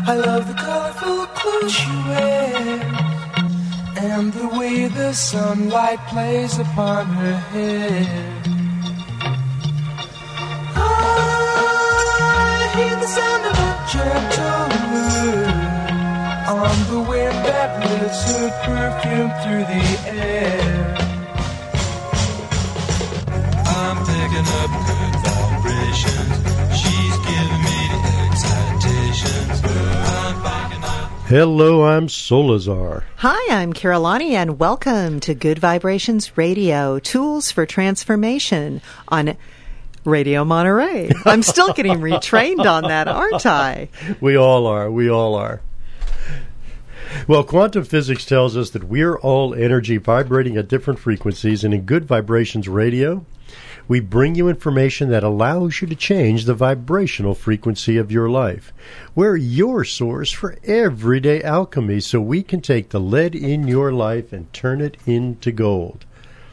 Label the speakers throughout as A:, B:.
A: I love the colorful clothes she wears and the way the sunlight plays upon her hair. I hear the sound of a gentle wind on the wind that lifts her perfume through the air. I'm picking up good vibrations. She's giving me the excitations. I'm picking up.
B: Hello, I'm Solazar.
C: Hi, I'm Kirillani, and welcome to Good Vibrations Radio, Tools for Transformation on Radio Monterey. I'm still getting retrained on that, aren't I?
B: We all are. Well, quantum physics tells us that we're all energy vibrating at different frequencies, and in Good Vibrations Radio, we bring you information that allows you to change the vibrational frequency of your life. We're your source for everyday alchemy, so we can take the lead in your life and turn it into gold.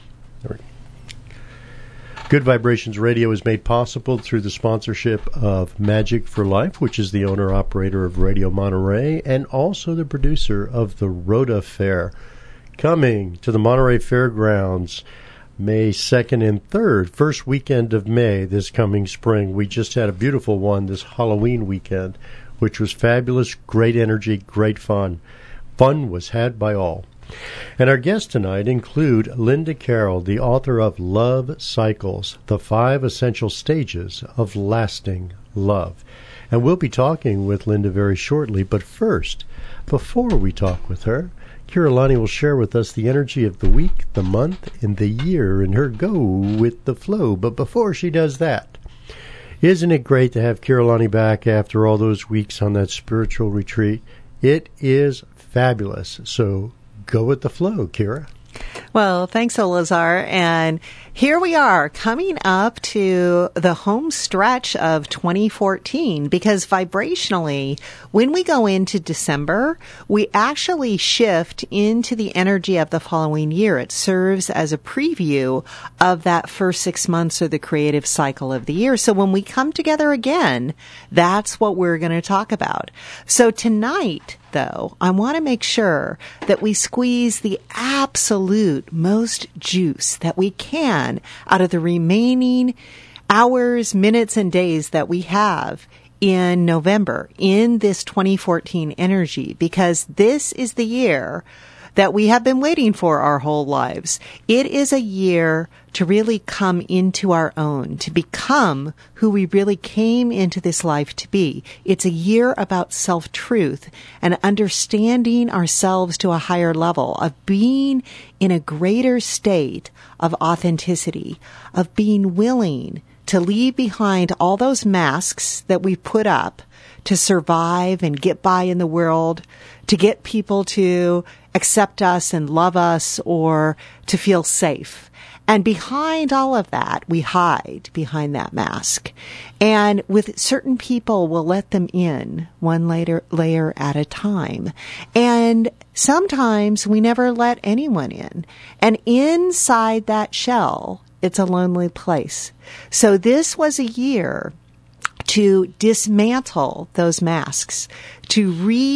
B: Good Vibrations Radio is made possible through the sponsorship of Magic for Life, which is the owner-operator of Radio Monterey and also the producer of the Rhoda Fair. Coming to the Monterey Fairgrounds May 2nd and 3rd, first weekend of May this coming spring. We just had a beautiful one this Halloween weekend, which was fabulous, great energy, great fun. Fun was had by all. And our guests tonight include Linda Carroll, the author of Love Cycles, the 5 Essential Stages of Lasting Love. And we'll be talking with Linda very shortly, but first, before we talk with her, Kirillani will share with us the energy of the week, the month, and the year in her Go With the Flow. But before she does that, isn't it great to have Kirillani back after all those weeks on that spiritual retreat? It is fabulous. So go with the flow, Kira.
C: Well, thanks, Olazar. And here we are coming up to the home stretch of 2014, because vibrationally, when we go into December, we actually shift into the energy of the following year. It serves as a preview of that first 6 months of the creative cycle of the year. So when we come together again, that's what we're going to talk about. So tonight, though, I want to make sure that we squeeze the absolute most juice that we can out of the remaining hours, minutes, and days that we have in November in this 2014 energy, because this is the year that we have been waiting for our whole lives. It is a year to really come into our own, to become who we really came into this life to be. It's a year about self-truth and understanding ourselves to a higher level, of being in a greater state of authenticity, of being willing to leave behind all those masks that we put up to survive and get by in the world, to get people to accept us and love us, or to feel safe. And behind all of that, we hide behind that mask. And with certain people, we'll let them in one layer at a time. And sometimes we never let anyone in. And inside that shell, it's a lonely place. So this was a year to dismantle those masks, to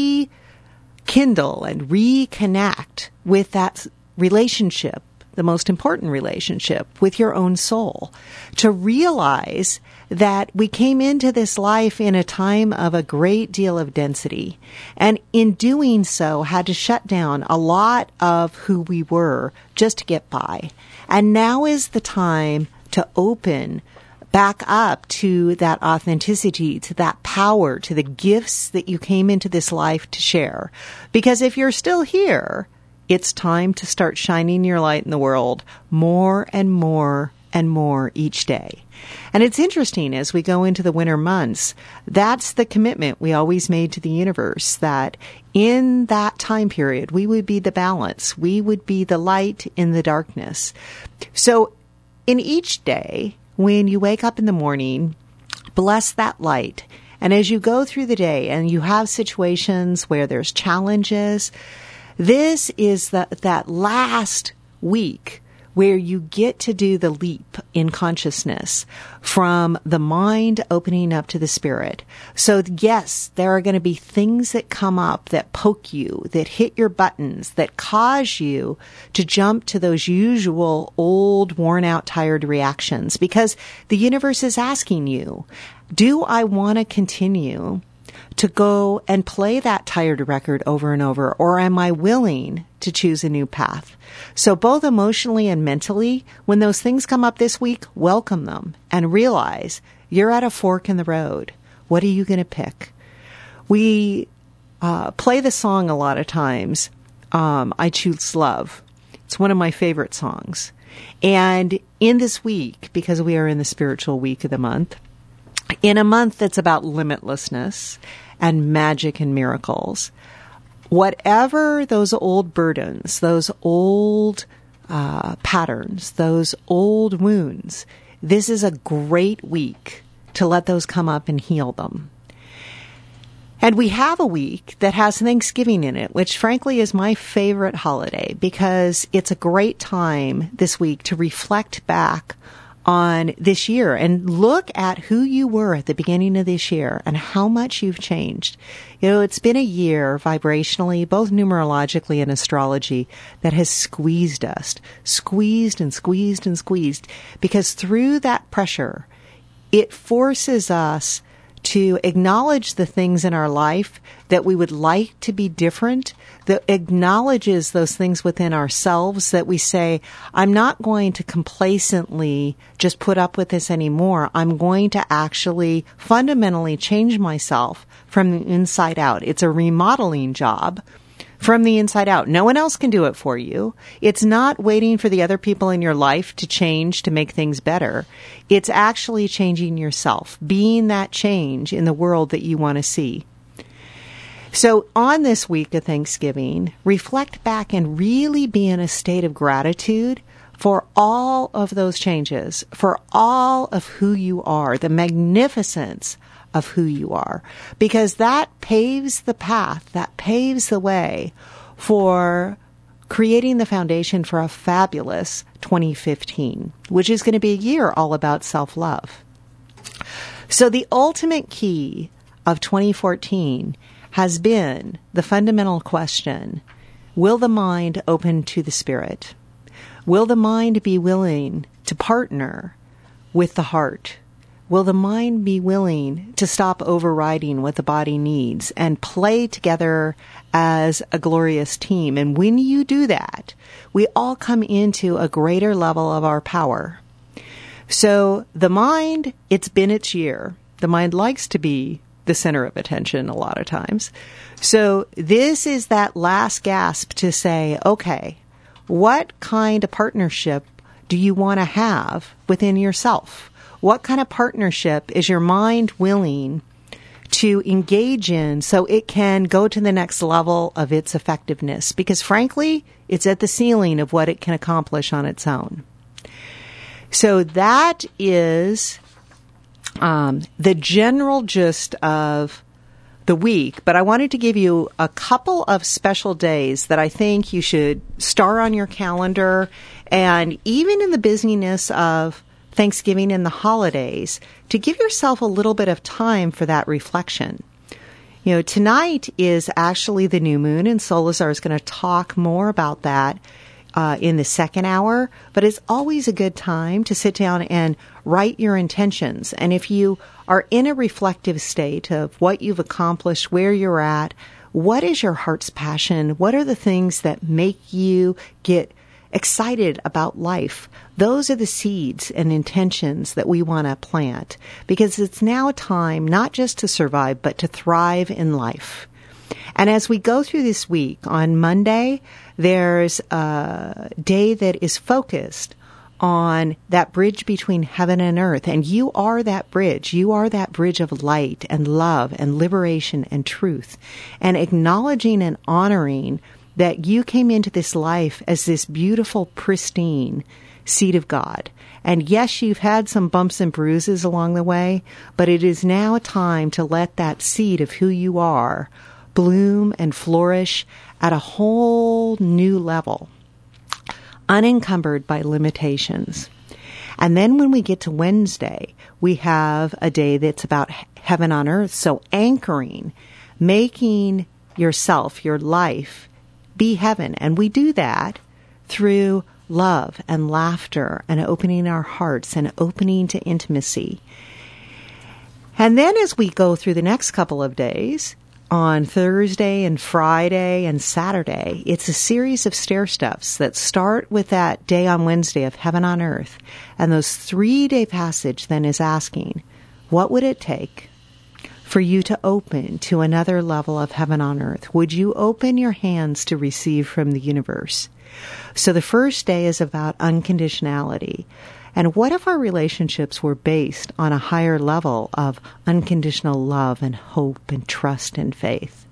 C: rekindle and reconnect with that relationship, the most important relationship, with your own soul, to realize that we came into this life in a time of a great deal of density, and in doing so had to shut down a lot of who we were just to get by. And now is the time to open back up to that authenticity, to that power, to the gifts that you came into this life to share. Because if you're still here, it's time to start shining your light in the world more and more and more each day. And it's interesting, as we go into the winter months, that's the commitment we always made to the universe, that in that time period, we would be the balance. We would be the light in the darkness. So in each day, when you wake up in the morning, bless that light. And as you go through the day and you have situations where there's challenges, this is that last week where you get to do the leap in consciousness from the mind opening up to the spirit. So yes, there are going to be things that come up that poke you, that hit your buttons, that cause you to jump to those usual old, worn out, tired reactions, because the universe is asking you, do I want to continue to go and play that tired record over and over, or am I willing to choose a new path? So both emotionally and mentally, when those things come up this week, welcome them and realize you're at a fork in the road. What are you going to pick? We play the song a lot of times, I Choose Love. It's one of my favorite songs. And in this week, because we are in the spiritual week of the month, in a month that's about limitlessness and magic and miracles, whatever those old burdens, those old patterns, those old wounds, this is a great week to let those come up and heal them. And we have a week that has Thanksgiving in it, which frankly is my favorite holiday, because it's a great time this week to reflect back on this year and look at who you were at the beginning of this year and how much you've changed. You know, it's been a year vibrationally, both numerologically and astrology, that has squeezed us, squeezed and squeezed and squeezed, because through that pressure, it forces us to acknowledge the things in our life that we would like to be different, that acknowledges those things within ourselves that we say, I'm not going to complacently just put up with this anymore. I'm going to actually fundamentally change myself from the inside out. It's a remodeling job from the inside out. No one else can do it for you. It's not waiting for the other people in your life to change to make things better. It's actually changing yourself, being that change in the world that you want to see. So on this week of Thanksgiving, reflect back and really be in a state of gratitude for all of those changes, for all of who you are, the magnificence of who you are, because that paves the path, that paves the way for creating the foundation for a fabulous 2015, which is going to be a year all about self-love. So the ultimate key of 2014 has been the fundamental question, will the mind open to the spirit? Will the mind be willing to partner with the heart? Will the mind be willing to stop overriding what the body needs and play together as a glorious team? And when you do that, we all come into a greater level of our power. So the mind, it's been its year. The mind likes to be the center of attention a lot of times. So this is that last gasp to say, okay, what kind of partnership do you want to have within yourself? What kind of partnership is your mind willing to engage in so it can go to the next level of its effectiveness? Because frankly, it's at the ceiling of what it can accomplish on its own. So that is the general gist of the week. But I wanted to give you a couple of special days that I think you should star on your calendar. And even in the busyness of Thanksgiving and the holidays, to give yourself a little bit of time for that reflection. You know, tonight is actually the new moon, and Solazar is going to talk more about that in the second hour, but it's always a good time to sit down and write your intentions. And if you are in a reflective state of what you've accomplished, where you're at, what is your heart's passion? What are the things that make you get excited about life? Those are the seeds and intentions that we want to plant, because it's now time not just to survive, but to thrive in life. And as we go through this week, on Monday, there's a day that is focused on that bridge between heaven and earth. And you are that bridge. You are that bridge of light and love and liberation and truth. And acknowledging and honoring that you came into this life as this beautiful, pristine seed of God. And yes, you've had some bumps and bruises along the way, but it is now time to let that seed of who you are bloom and flourish at a whole new level. unencumbered by limitations. And then when we get to Wednesday, we have a day that's about heaven on earth. So anchoring, making yourself, your life, be heaven. And we do that through love and laughter and opening our hearts and opening to intimacy. And then as we go through the next couple of days, on Thursday and Friday and Saturday, it's a series of stair steps that start with that day on Wednesday of heaven on earth. And those 3-day passage then is asking, what would it take for you to open to another level of heaven on earth? Would you open your hands to receive from the universe? So the first day is about unconditionality. And what if our relationships were based on a higher level of unconditional love and hope and trust and faith?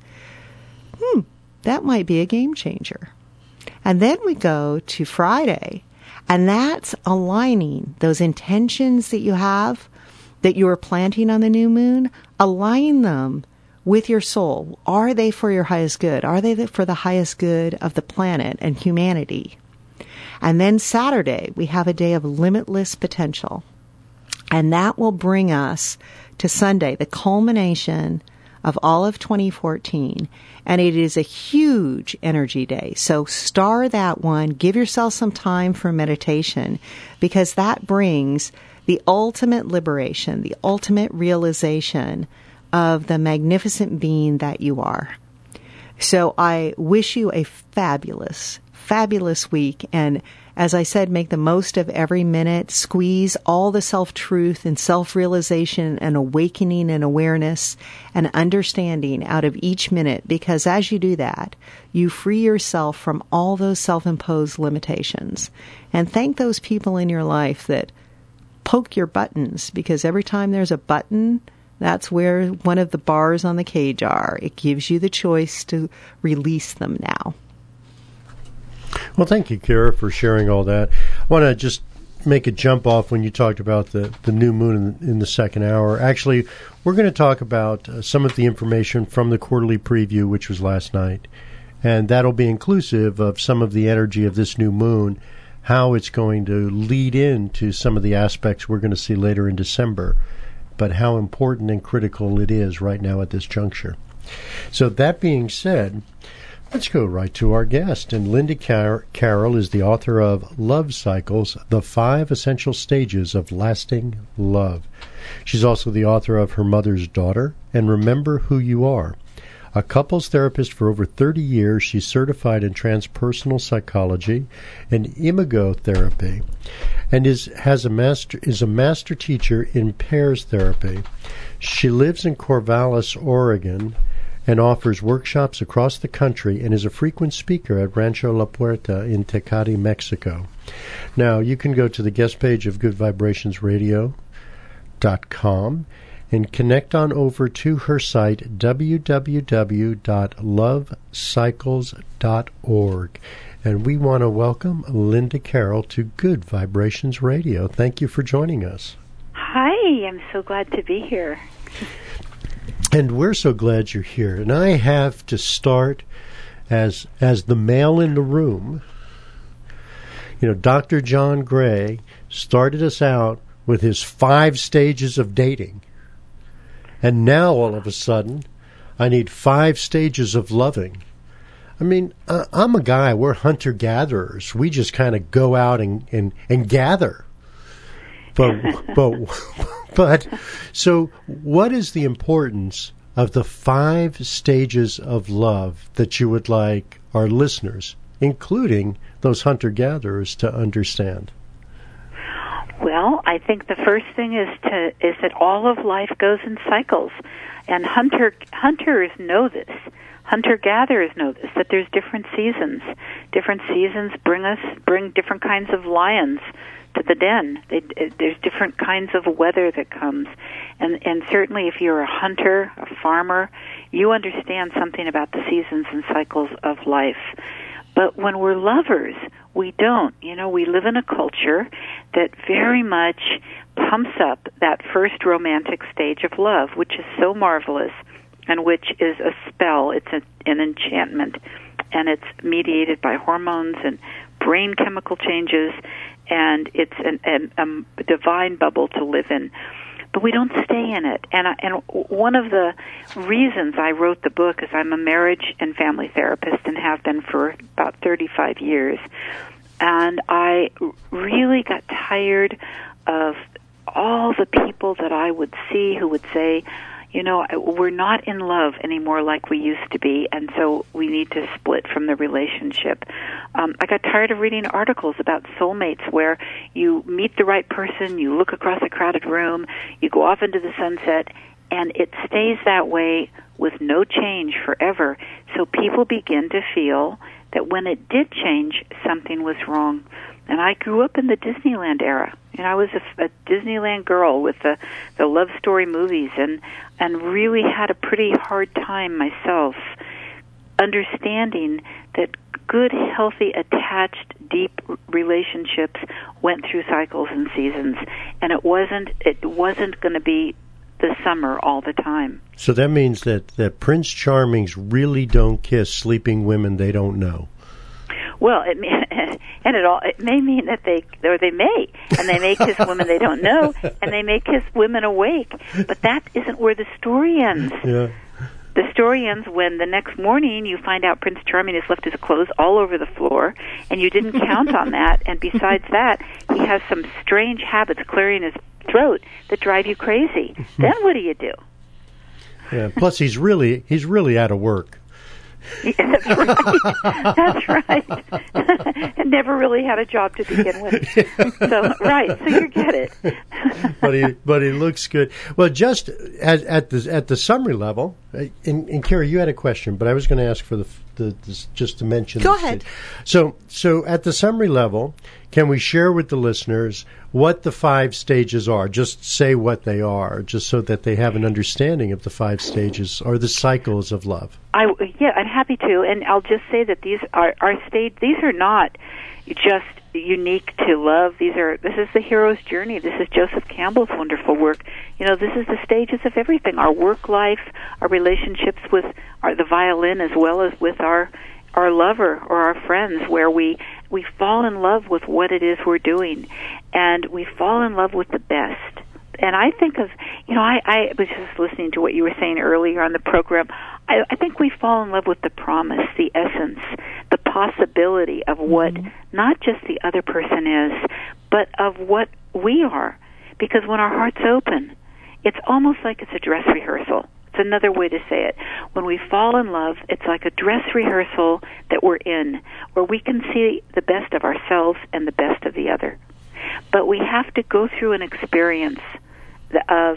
C: That might be a game changer. And then we go to Friday, and that's aligning those intentions that you have, that you are planting on the new moon, align them with your soul. Are they for your highest good? Are they for the highest good of the planet and humanity? And then Saturday, we have a day of limitless potential. And that will bring us to Sunday, the culmination of all of 2014. And it is a huge energy day. So star that one. Give yourself some time for meditation, because that brings the ultimate liberation, the ultimate realization of the magnificent being that you are. So I wish you a fabulous week. And as I said, make the most of every minute. Squeeze all the self-truth and self-realization and awakening and awareness and understanding out of each minute, because as you do that, you free yourself from all those self-imposed limitations. And thank those people in your life that poke your buttons, because every time there's a button, that's where one of the bars on the cage are. It gives you the choice to release them now.
B: Well, thank you, Kara, for sharing all that. I want to just make a jump off when you talked about the new moon in the second hour. Actually, we're going to talk about some of the information from the quarterly preview, which was last night. And that'll be inclusive of some of the energy of this new moon, how it's going to lead into some of the aspects we're going to see later in December, but how important and critical it is right now at this juncture. So that being said, let's go right to our guest. And Linda Carroll is the author of Love Cycles, The 5 Essential Stages of Lasting Love. She's also the author of Her Mother's Daughter and Remember Who You Are. A couples therapist for over 30 years, she's certified in transpersonal psychology and imagotherapy, and is a master teacher in pairs therapy. She lives in Corvallis, Oregon, and offers workshops across the country, and is a frequent speaker at Rancho La Puerta in Tecate, Mexico. Now, you can go to the guest page of GoodVibrationsRadio.com and connect on over to her site, www.lovecycles.org. And we want to welcome Linda Carroll to Good Vibrations Radio. Thank you for joining us.
D: Hi, I'm so glad to be here.
B: And we're so glad you're here. And I have to start as the male in the room. You know, Dr. John Gray started us out with his 5 stages of dating. And now, all of a sudden, I need 5 stages of loving. I mean, I'm a guy, we're hunter-gatherers. We just kind of go out and gather. But so what is the importance of the 5 stages of love that you would like our listeners, including those hunter-gatherers, to understand?
D: Well, I think the first thing is that all of life goes in cycles, and hunters know this. Hunter-gatherers know this, that there's different seasons. Different seasons bring different kinds of lions to the den. There's different kinds of weather that comes, and certainly if you're a hunter, a farmer, you understand something about the seasons and cycles of life. But when we're lovers, we don't. You know, we live in a culture that very much pumps up that first romantic stage of love, which is so marvelous and which is a spell. It's an enchantment, and it's mediated by hormones and brain chemical changes, and it's a divine bubble to live in. But we don't stay in it. And one of the reasons I wrote the book is I'm a marriage and family therapist and have been for about 35 years. And I really got tired of all the people that I would see who would say, you know, we're not in love anymore like we used to be, and so we need to split from the relationship. I got tired of reading articles about soulmates where you meet the right person, you look across a crowded room, you go off into the sunset, and it stays that way with no change forever. So people begin to feel that when it did change, something was wrong. And I grew up in the Disneyland era. And I was a Disneyland girl with the love story movies, and really had a pretty hard time myself understanding that good, healthy, attached, deep relationships went through cycles and seasons, and it wasn't going to be the summer all the time.
B: So that means that Prince Charmings really don't kiss sleeping women they don't know.
D: Well, it may mean that they may kiss women they don't know, and they may kiss women awake. But that isn't where the story ends.
B: Yeah.
D: The story ends when the next morning you find out Prince Charming has left his clothes all over the floor, and you didn't count on that. And besides that, he has some strange habits clearing his throat that drive you crazy. Then what do you do?
B: Yeah. Plus, he's really out of work.
D: Yeah, that's right. And never really had a job to begin with. So you get it.
B: but he looks good. Well, just at the summary level, and Carrie, you had a question, but I was going to ask for the just to mention.
C: Go ahead.
B: So at the summary level, can we share with the listeners what the 5 stages are? Just say what they are, just so that they have an understanding of the 5 stages or the cycles of love.
D: I'm happy to, and I'll just say that these are These are not just unique to love. This is the hero's journey. This is Joseph Campbell's wonderful work. You know, this is the stages of everything: our work life, our relationships with the violin, as well as with our lover or our friends, where we fall in love with what it is we're doing, and we fall in love with the best. And I think of, you know, I was just listening to what you were saying earlier on the program. I think we fall in love with the promise, the essence, the possibility of what not just the other person is, but of what we are. Because when our heart's open, it's almost like it's a dress rehearsal. It's another way to say it. When we fall in love, it's like a dress rehearsal that we're in, where we can see the best of ourselves and the best of the other. But we have to go through an experience of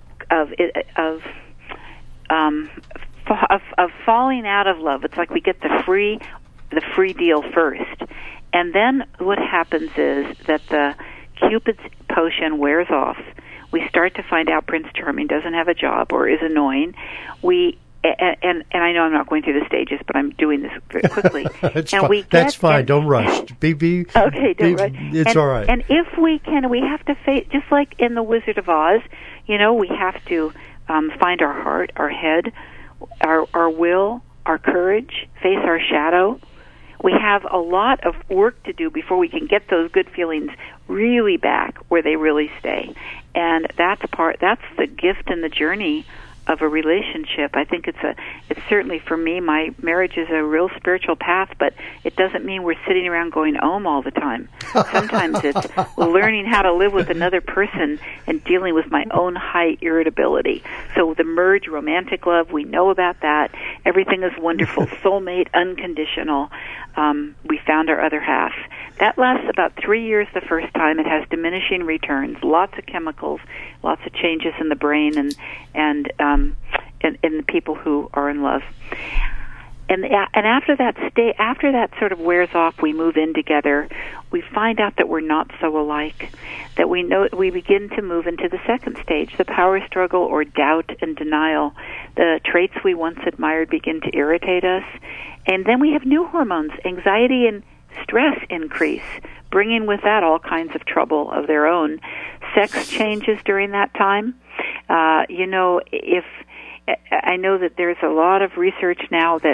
D: falling out of love. It's like we get the free deal first, and then what happens is that the Cupid's potion wears off. We start to find out Prince Charming doesn't have a job or is annoying. And I know I'm not going through the stages, but I'm doing this very quickly.
B: That's fine. Don't rush.
D: Okay, don't rush.
B: It's all right.
D: And if we can, we have to face, just like in The Wizard of Oz, you know, we have to find our heart, our head, our will, our courage, face our shadow. We have a lot of work to do before we can get those good feelings really back where they really stay. And that's the gift and the journey of a relationship. I think it's certainly for me, my marriage is a real spiritual path, but it doesn't mean we're sitting around going all the time. Sometimes it's learning how to live with another person and dealing with my own high irritability. So the merge, romantic love, we know about that. Everything is wonderful. Soulmate, unconditional. We found our other half. That lasts about 3 years the first time. It has diminishing returns, lots of chemicals, lots of changes in the brain and in the people who are in love. And after that sort of wears off, we move in together. We find out that we're not so alike. That we begin to move into the second stage, the power struggle or doubt and denial. The traits we once admired begin to irritate us. And then we have new hormones, anxiety and stress increase, bringing with that all kinds of trouble of their own. Sex changes during that time. I know that there's a lot of research now that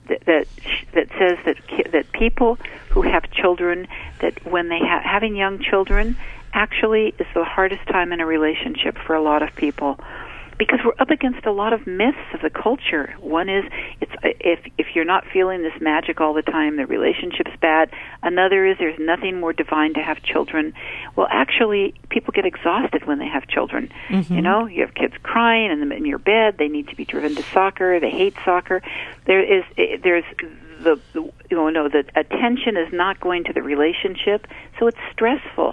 D: that says that people who have children, that when they having young children actually is the hardest time in a relationship for a lot of people, because we're up against a lot of myths of the culture. One is, if you're not feeling this magic all the time, the relationship's bad. Another is, there's nothing more divine to have children. Well, actually, people get exhausted when they have children.
C: Mm-hmm.
D: You know, you have kids crying in your bed. They need to be driven to soccer. They hate soccer. There's the attention is not going to the relationship, so it's stressful.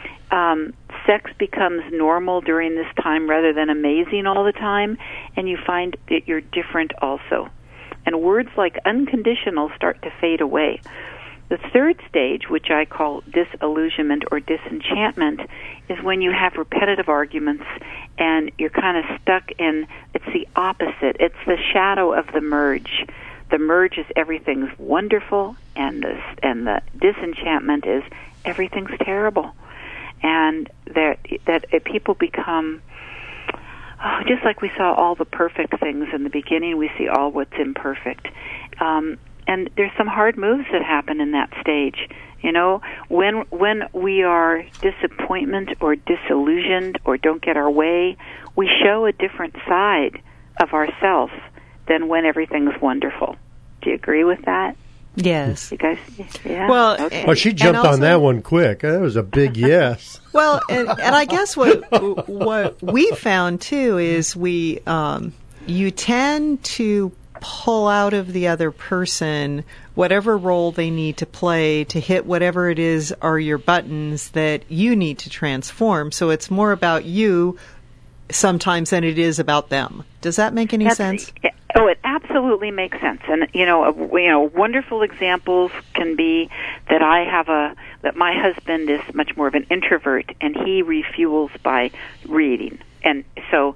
D: Sex becomes normal during this time rather than amazing all the time, and you find that you're different also. And words like unconditional start to fade away. The third stage, which I call disillusionment or disenchantment, is when you have repetitive arguments and you're kind of stuck in, it's the opposite. It's the shadow of the merge. The merge is everything's wonderful, and the disenchantment is everything's terrible. And that people become, just like we saw all the perfect things in the beginning, we see all what's imperfect. And there's some hard moves that happen in that stage. You know, when we are disappointment or disillusioned or don't get our way, we show a different side of ourselves than when everything's wonderful. Do you agree with that?
C: Yes.
D: You guys, yeah.
C: Well,
D: okay.
B: Well, she jumped on that one quick. That was a big yes.
C: Well, and I guess what we found too is you tend to pull out of the other person whatever role they need to play to hit whatever it is are your buttons that you need to transform. So it's more about you sometimes than it is about them. Does that make any sense?
D: Oh, it absolutely makes sense. And wonderful examples can be that that my husband is much more of an introvert, and he refuels by reading. And so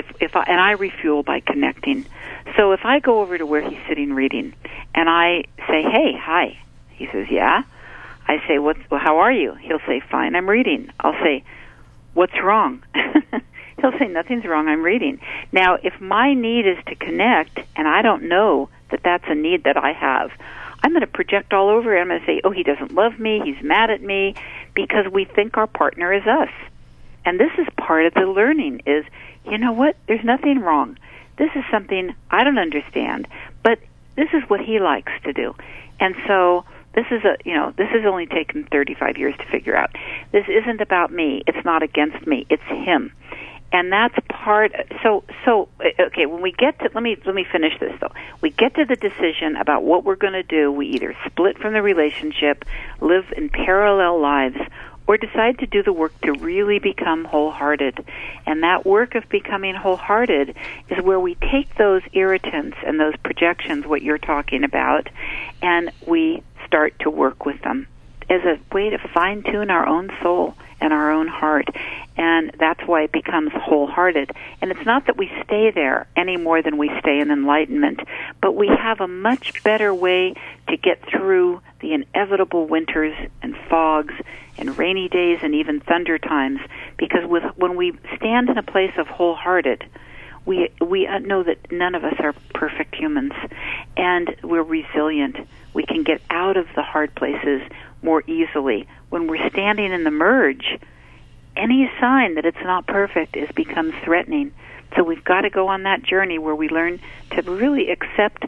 D: I refuel by connecting. So if I go over to where he's sitting reading, and I say, "Hey, hi," he says, "Yeah." I say, "Well, how are you?" He'll say, "Fine, I'm reading." I'll say, "What's wrong?" He'll say, "Nothing's wrong, I'm reading." Now, if my need is to connect, and I don't know that that's a need that I have, I'm going to project all over it. I'm going to say, "Oh, he doesn't love me, he's mad at me," because we think our partner is us. And this is part of the learning is, you know what, there's nothing wrong. This is something I don't understand, but this is what he likes to do. And so this is this has only taken 35 years to figure out. This isn't about me. It's not against me. It's him. And that's part. So okay. When we get to, let me finish this though. We get to the decision about what we're going to do. We either split from the relationship, live in parallel lives, or decide to do the work to really become wholehearted. And that work of becoming wholehearted is where we take those irritants and those projections, what you're talking about, and we start to work with them as a way to fine-tune our own soul and our own heart. And that's why it becomes wholehearted. And it's not that we stay there any more than we stay in enlightenment, but we have a much better way to get through the inevitable winters and fogs and rainy days and even thunder times, because when we stand in a place of wholehearted, we know that none of us are perfect humans, and we're resilient. We can get out of the hard places more easily. When we're standing in the merge, any sign that it's not perfect becomes threatening. So we've got to go on that journey where we learn to really accept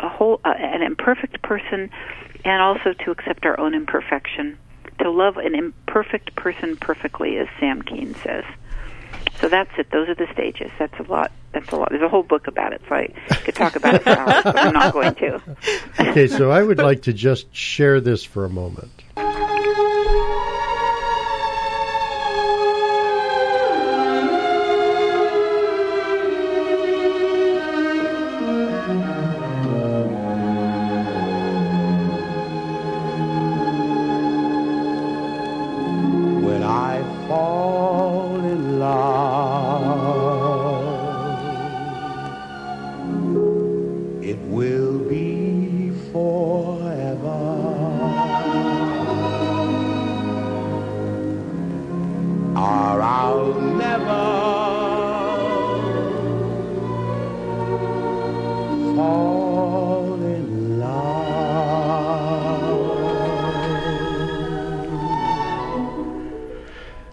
D: an imperfect person, and also to accept our own imperfection, to love an imperfect person perfectly, as Sam Keen says. So that's it. Those are the stages. That's a lot. There's a whole book about it, so I could talk about it for hours, but I'm not going to.
B: Okay, so I would like to just share this for a moment.
E: When I fall in love, it will be forever. Or I'll never fall in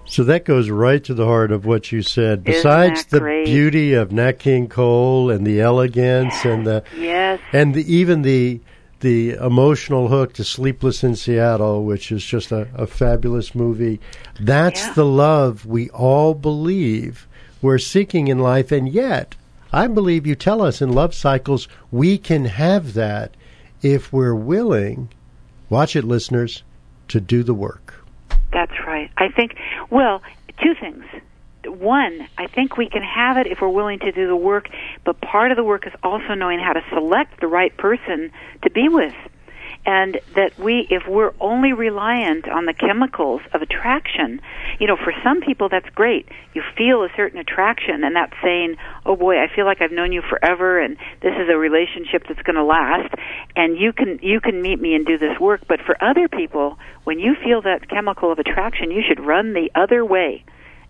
B: So that goes right to the heart of what you said.
D: Isn't
B: Besides
D: that
B: the
D: great?
B: beauty of Nat King Cole and the elegance and the
D: Yes.
B: and even the emotional hook to Sleepless in Seattle, which is just a fabulous movie. That's
D: Yeah.
B: the love we all believe we're seeking in life, and yet I believe you tell us in Love Cycles we can have that if we're willing, watch it listeners, to do the work.
D: That's right. I think, well, two things. One, I think we can have it if we're willing to do the work, but part of the work is also knowing how to select the right person to be with. And that if we're only reliant on the chemicals of attraction, for some people that's great. You feel a certain attraction, and that's saying, oh boy, I feel like I've known you forever, and this is a relationship that's going to last, and you can meet me and do this work. But for other people, when you feel that chemical of attraction, you should run the other way.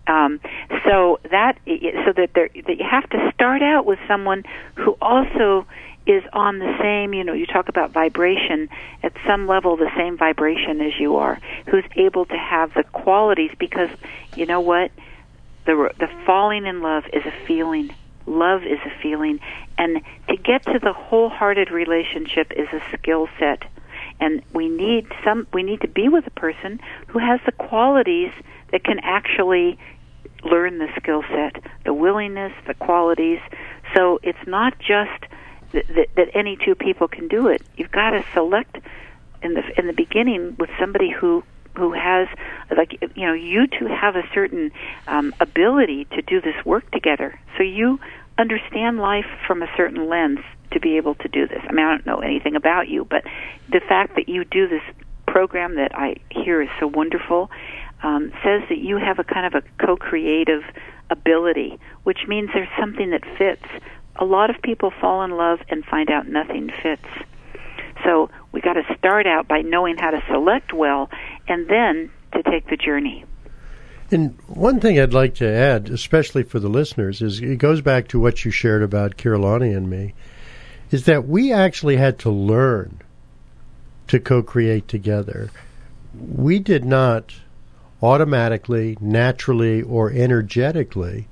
D: So that you have to start out with someone who also is on the same, you talk about vibration, at some level the same vibration as you are, who's able to have the qualities, because you know what? The falling in love is a feeling. Love is a feeling. And to get to the wholehearted relationship is a skill set. And we need to be with a person who has the qualities that can actually learn the skill set, the willingness, the qualities. So it's not just that any two people can do it. You've got to select in the beginning with somebody who has, you two have a certain ability to do this work together. So you understand life from a certain lens to be able to do this. I mean, I don't know anything about you, but the fact that you do this program that I hear is so wonderful says that you have a kind of a co-creative ability, which means there's something that fits. A lot of people fall in love and find out nothing fits. So we got to start out by knowing how to select well, and then to take the journey.
B: And one thing I'd like to add, especially for the listeners, is it goes back to what you shared about Kirlani and me, is that we actually had to learn to co-create together. We did not automatically, naturally, or energetically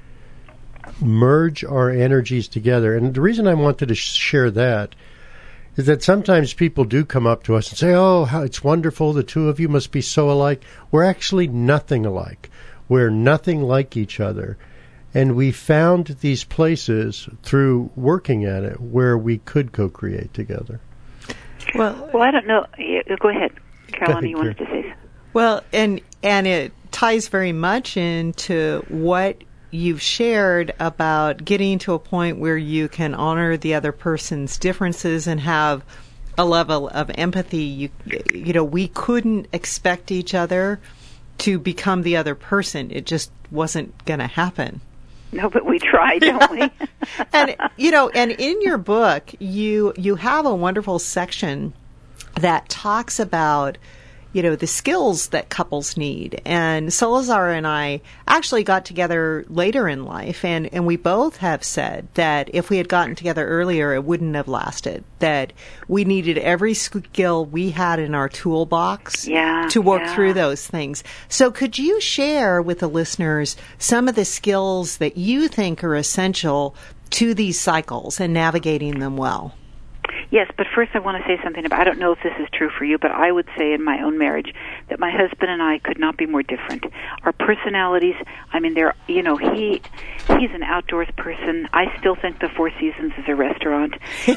B: merge our energies together. And the reason I wanted to share that is that sometimes people do come up to us and say, oh, how it's wonderful, the two of you must be so alike. We're actually nothing alike. We're nothing like each other. And we found these places through working at it where we could co-create together.
C: Well,
D: I don't know. Go ahead, Caroline, you wanted to say something.
C: Well, and it ties very much into what you've shared about getting to a point where you can honor the other person's differences and have a level of empathy. We couldn't expect each other to become the other person. It just wasn't going to happen.
D: No, but we try, don't we?
C: And in your book, you have a wonderful section that talks about the skills that couples need. And Salazar and I actually got together later in life, and we both have said that if we had gotten together earlier, it wouldn't have lasted, that we needed every skill we had in our toolbox to work through those things. So could you share with the listeners some of the skills that you think are essential to these cycles and navigating them well?
D: Yes, but first I want to say something about, I don't know if this is true for you, but I would say in my own marriage that my husband and I could not be more different. Our personalities, I mean, he's an outdoors person. I still think the Four Seasons is a restaurant.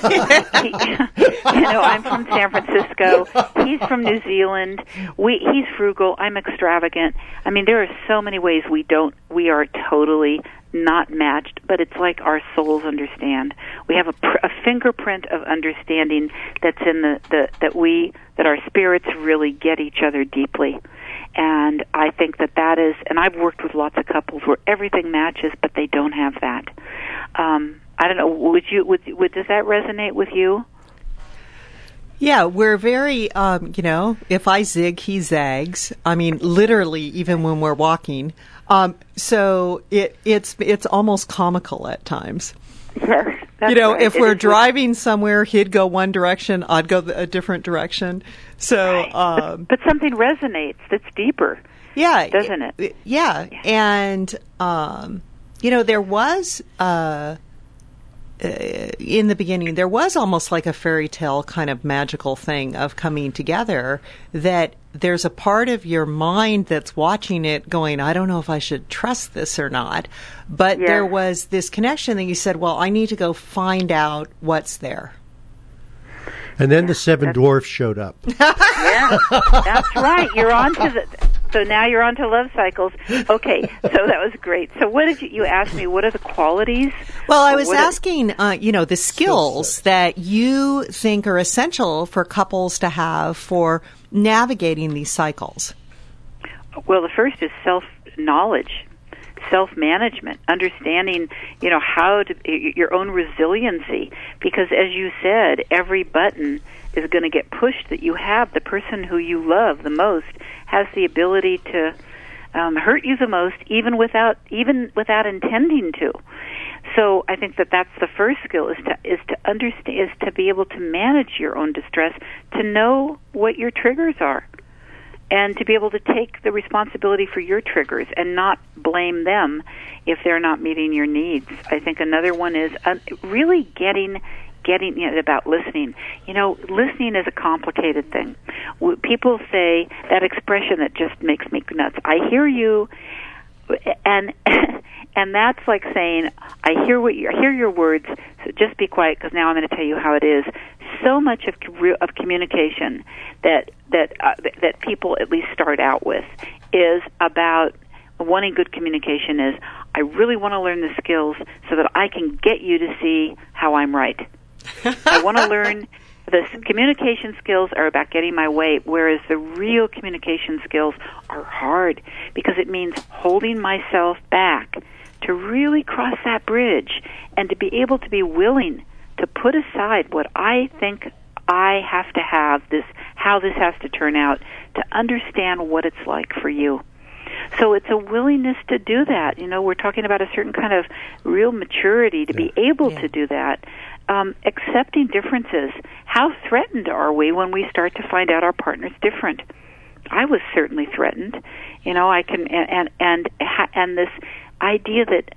D: I'm from San Francisco. He's from New Zealand. He's frugal. I'm extravagant. I mean, there are so many ways we are totally not matched, but it's like our souls understand. We have a fingerprint of understanding that's in that our spirits really get each other deeply. And I think that is, and I've worked with lots of couples where everything matches, but they don't have that. I don't know. Does that resonate with you?
C: Yeah, we're very, if I zig, he zags. I mean, literally, even when we're walking. So it's almost comical at times.
D: Yes, that's right.
C: If we're driving somewhere, he'd go one direction, I'd go a different direction. So,
D: right. But something resonates that's deeper.
C: Yeah.
D: doesn't it?
C: Yeah. And, there was, in the beginning, there was almost like a fairy tale kind of magical thing of coming together, that there's a part of your mind that's watching it going, I don't know if I should trust this or not. But
D: Yes.
C: there was this connection that you said, well, I need to go find out what's there.
B: And then the seven dwarfs showed up.
D: Yeah, that's right. You're on to so now you're on to love cycles. Okay, so that was great. So what did you asked me, what are the qualities?
C: Well, I was
D: What
C: asking, the skills that you think are essential for couples to have for navigating these cycles.
D: Well, the first is self-knowledge, self-management, understanding, how to, your own resiliency. Because as you said, every button is going to get pushed that you have. The person who you love the most has the ability to hurt you the most, even without intending to. So I think that's the first skill is to understand, is to be able to manage your own distress, to know what your triggers are, and to be able to take the responsibility for your triggers and not blame them if they're not meeting your needs. I think another one is really getting about listening. Listening is a complicated thing. People say that expression that just makes me nuts. I hear you, and that's like saying, I hear your words. So just be quiet, because now I'm going to tell you how it is. So much of communication that people at least start out with is about wanting good communication. Is I really want to learn the skills so that I can get you to see how I'm right. I want to learn the communication skills are about getting my way, whereas the real communication skills are hard because it means holding myself back to really cross that bridge and to be able to be willing to put aside what I think I have to have, how this has to turn out, to understand what it's like for you. So it's a willingness to do that. We're talking about a certain kind of real maturity to be able to do that. Accepting differences. How threatened are we when we start to find out our partner's different? I was certainly threatened. I can and this idea that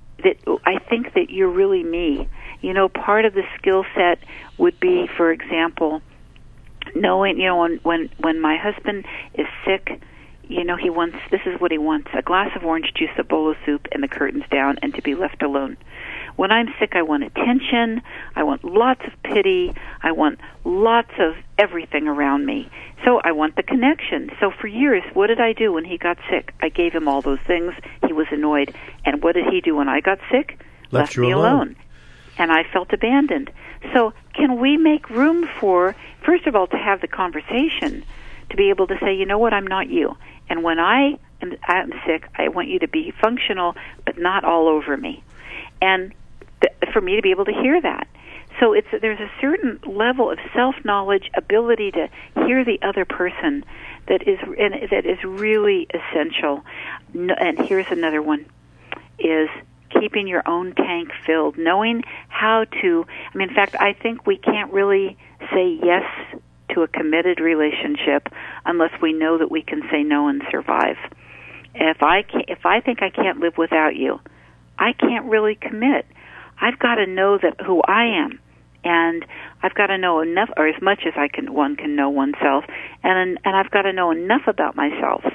D: I think that you're really me. Part of the skill set would be, for example, knowing, when my husband is sick, he wants, this is what he wants: a glass of orange juice, a bowl of soup, and the curtains down, and to be left alone. When I'm sick, I want attention, I want lots of pity, I want lots of everything around me. So I want the connection. So for years, what did I do when he got sick? I gave him all those things. He was annoyed. And what did he do when I got sick? Left me alone. And I felt abandoned. So can we make room for, first of all, to have the conversation, to be able to say, you know what, I'm not you. And when I'm sick, I want you to be functional, but not all over me. And for me to be able to hear that. So there's a certain level of self-knowledge, ability to hear the other person that is really essential. And here's another one, is keeping your own tank filled, knowing how to, in fact, I think we can't really say yes to a committed relationship unless we know that we can say no and survive. If I think I can't live without you, I can't really commit. I've got to know that who I am, and I've got to know enough, or as much as one can know oneself, and I've got to know enough about myself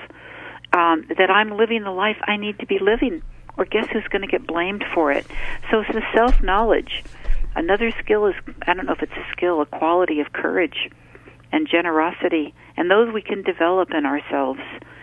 D: that I'm living the life I need to be living, or guess who's going to get blamed for it? So it's the self-knowledge. Another skill is, I don't know if it's a skill, a quality of courage and generosity, and those we can develop in ourselves.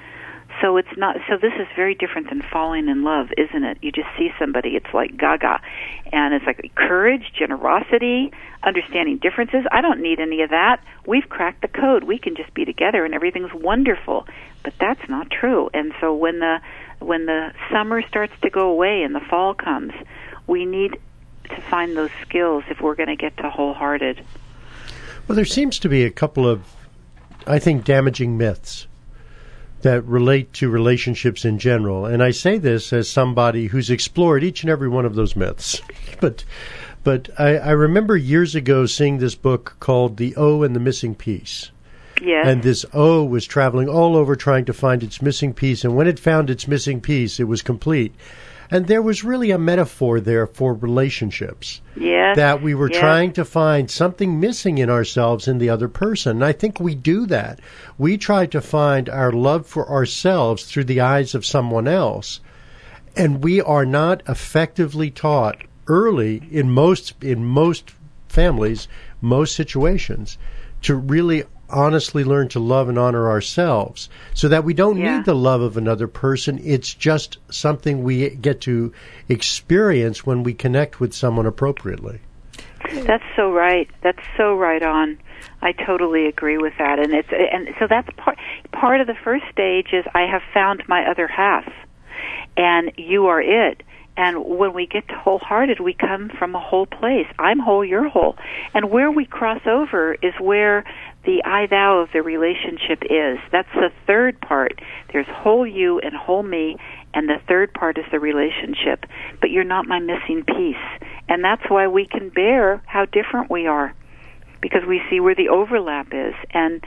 D: So it's not. So this is very different than falling in love, isn't it? You just see somebody, it's like gaga, and it's like courage, generosity, understanding differences. I don't need any of that. We've cracked the code. We can just be together, and everything's wonderful. But that's not true. And so when the summer starts to go away and the fall comes, we need to find those skills if we're going to get to wholehearted.
B: Well, there seems to be a couple of, I think, damaging myths that relate to relationships in general. And I say this as somebody who's explored each and every one of those myths. But I remember years ago seeing this book called The O and the Missing Piece.
D: Yes.
B: And this O was traveling all over trying to find its missing piece. And when it found its missing piece, it was complete. And there was really a metaphor there for relationships.
D: Yes.
B: That we were
D: Yes.
B: trying to find something missing in ourselves in the other person. And I think we do that. We try to find our love for ourselves through the eyes of someone else. And we are not effectively taught early in most families, most situations, to really honestly learn to love and honor ourselves so that we don't
D: Yeah.
B: need the love of another person. It's just something we get to experience when we connect with someone appropriately.
D: That's so right. That's so right on. I totally agree with that. And so that's part of the first stage is I have found my other half, and you are it. And when we get to wholehearted, we come from a whole place. I'm whole, you're whole. And where we cross over is where the I-thou of the relationship is. That's the third part. There's whole you and whole me, and the third part is the relationship. But you're not my missing piece. And that's why we can bear how different we are, because we see where the overlap is. And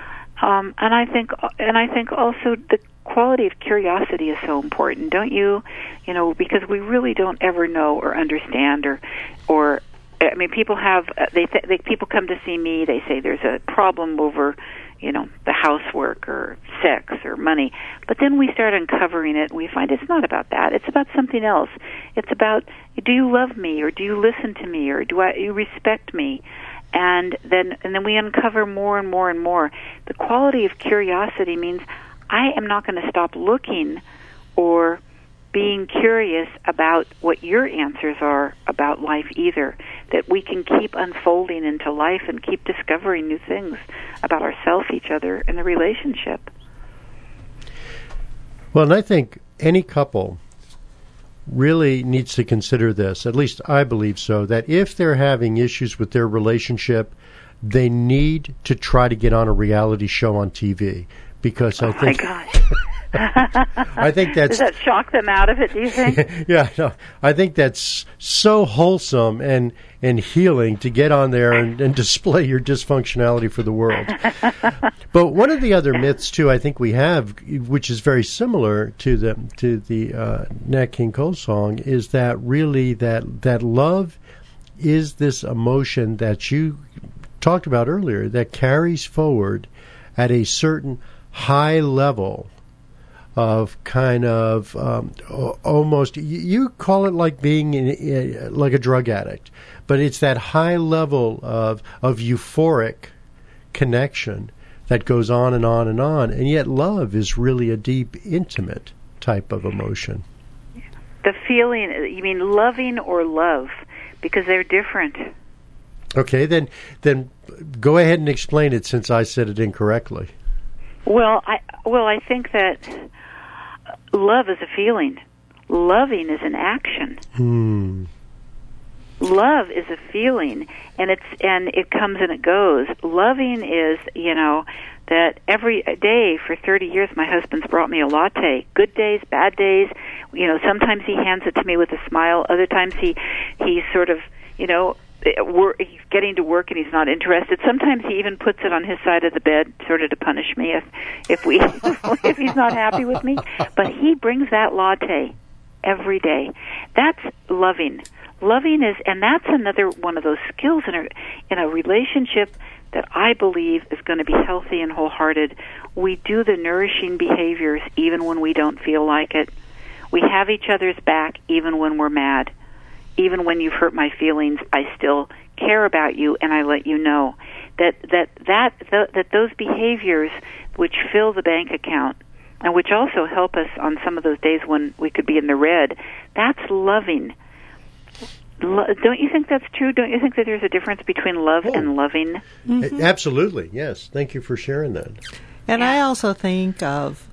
D: I think also the quality of curiosity is so important, don't you? You know, because we really don't ever know or understand or I mean, people have people come to see me. They say there's a problem over, you know, the housework or sex or money. But then we start uncovering it, and we find it's not about that. It's about something else. It's about, do you love me, or do you listen to me, or do you respect me? And then we uncover more and more and more. The quality of curiosity means I am not going to stop looking or being curious about what your answers are about life either, that we can keep unfolding into life and keep discovering new things about ourselves, each other, and the relationship.
B: Well, and I think any couple really needs to consider this, at least I believe so, that if they're having issues with their relationship, they need to try to get on a reality show on TV. Because I think,
D: my gosh.
B: I think that's,
D: does that shock them out of it, do you think?
B: Yeah, no, I think that's so wholesome and healing to get on there and display your dysfunctionality for the world. But one of the other myths too, I think we have, which is very similar to the Nat King Cole song, is that really that love is this emotion that you talked about earlier that carries forward at a certain high level of kind of almost, you call it like being like a drug addict, but it's that high level of euphoric connection that goes on and on and on, and yet love is really a deep, intimate type of emotion.
D: The feeling, you mean loving or love? Because they're different.
B: Okay, then go ahead and explain it, since I said it incorrectly.
D: Well, I think that love is a feeling. Loving is an action. Love is a feeling, and it comes and it goes. Loving is, you know, that every day for 30 years my husband's brought me a latte. Good days, bad days. You know, sometimes he hands it to me with a smile. Other times he sort of, you know, he's getting to work and he's not interested. Sometimes he even puts it on his side of the bed, sort of to punish me if he's not happy with me. But he brings that latte every day. That's loving. Loving is, and that's another one of those skills in a relationship that I believe is going to be healthy and wholehearted. We do the nourishing behaviors even when we don't feel like it. We have each other's back even when we're mad. Even when you've hurt my feelings, I still care about you, and I let you know that those behaviors which fill the bank account and which also help us on some of those days when we could be in the red, that's loving. Don't you think that's true? Don't you think that there's a difference between love and loving?
B: Mm-hmm. Absolutely, yes. Thank you for sharing that.
C: And I also think of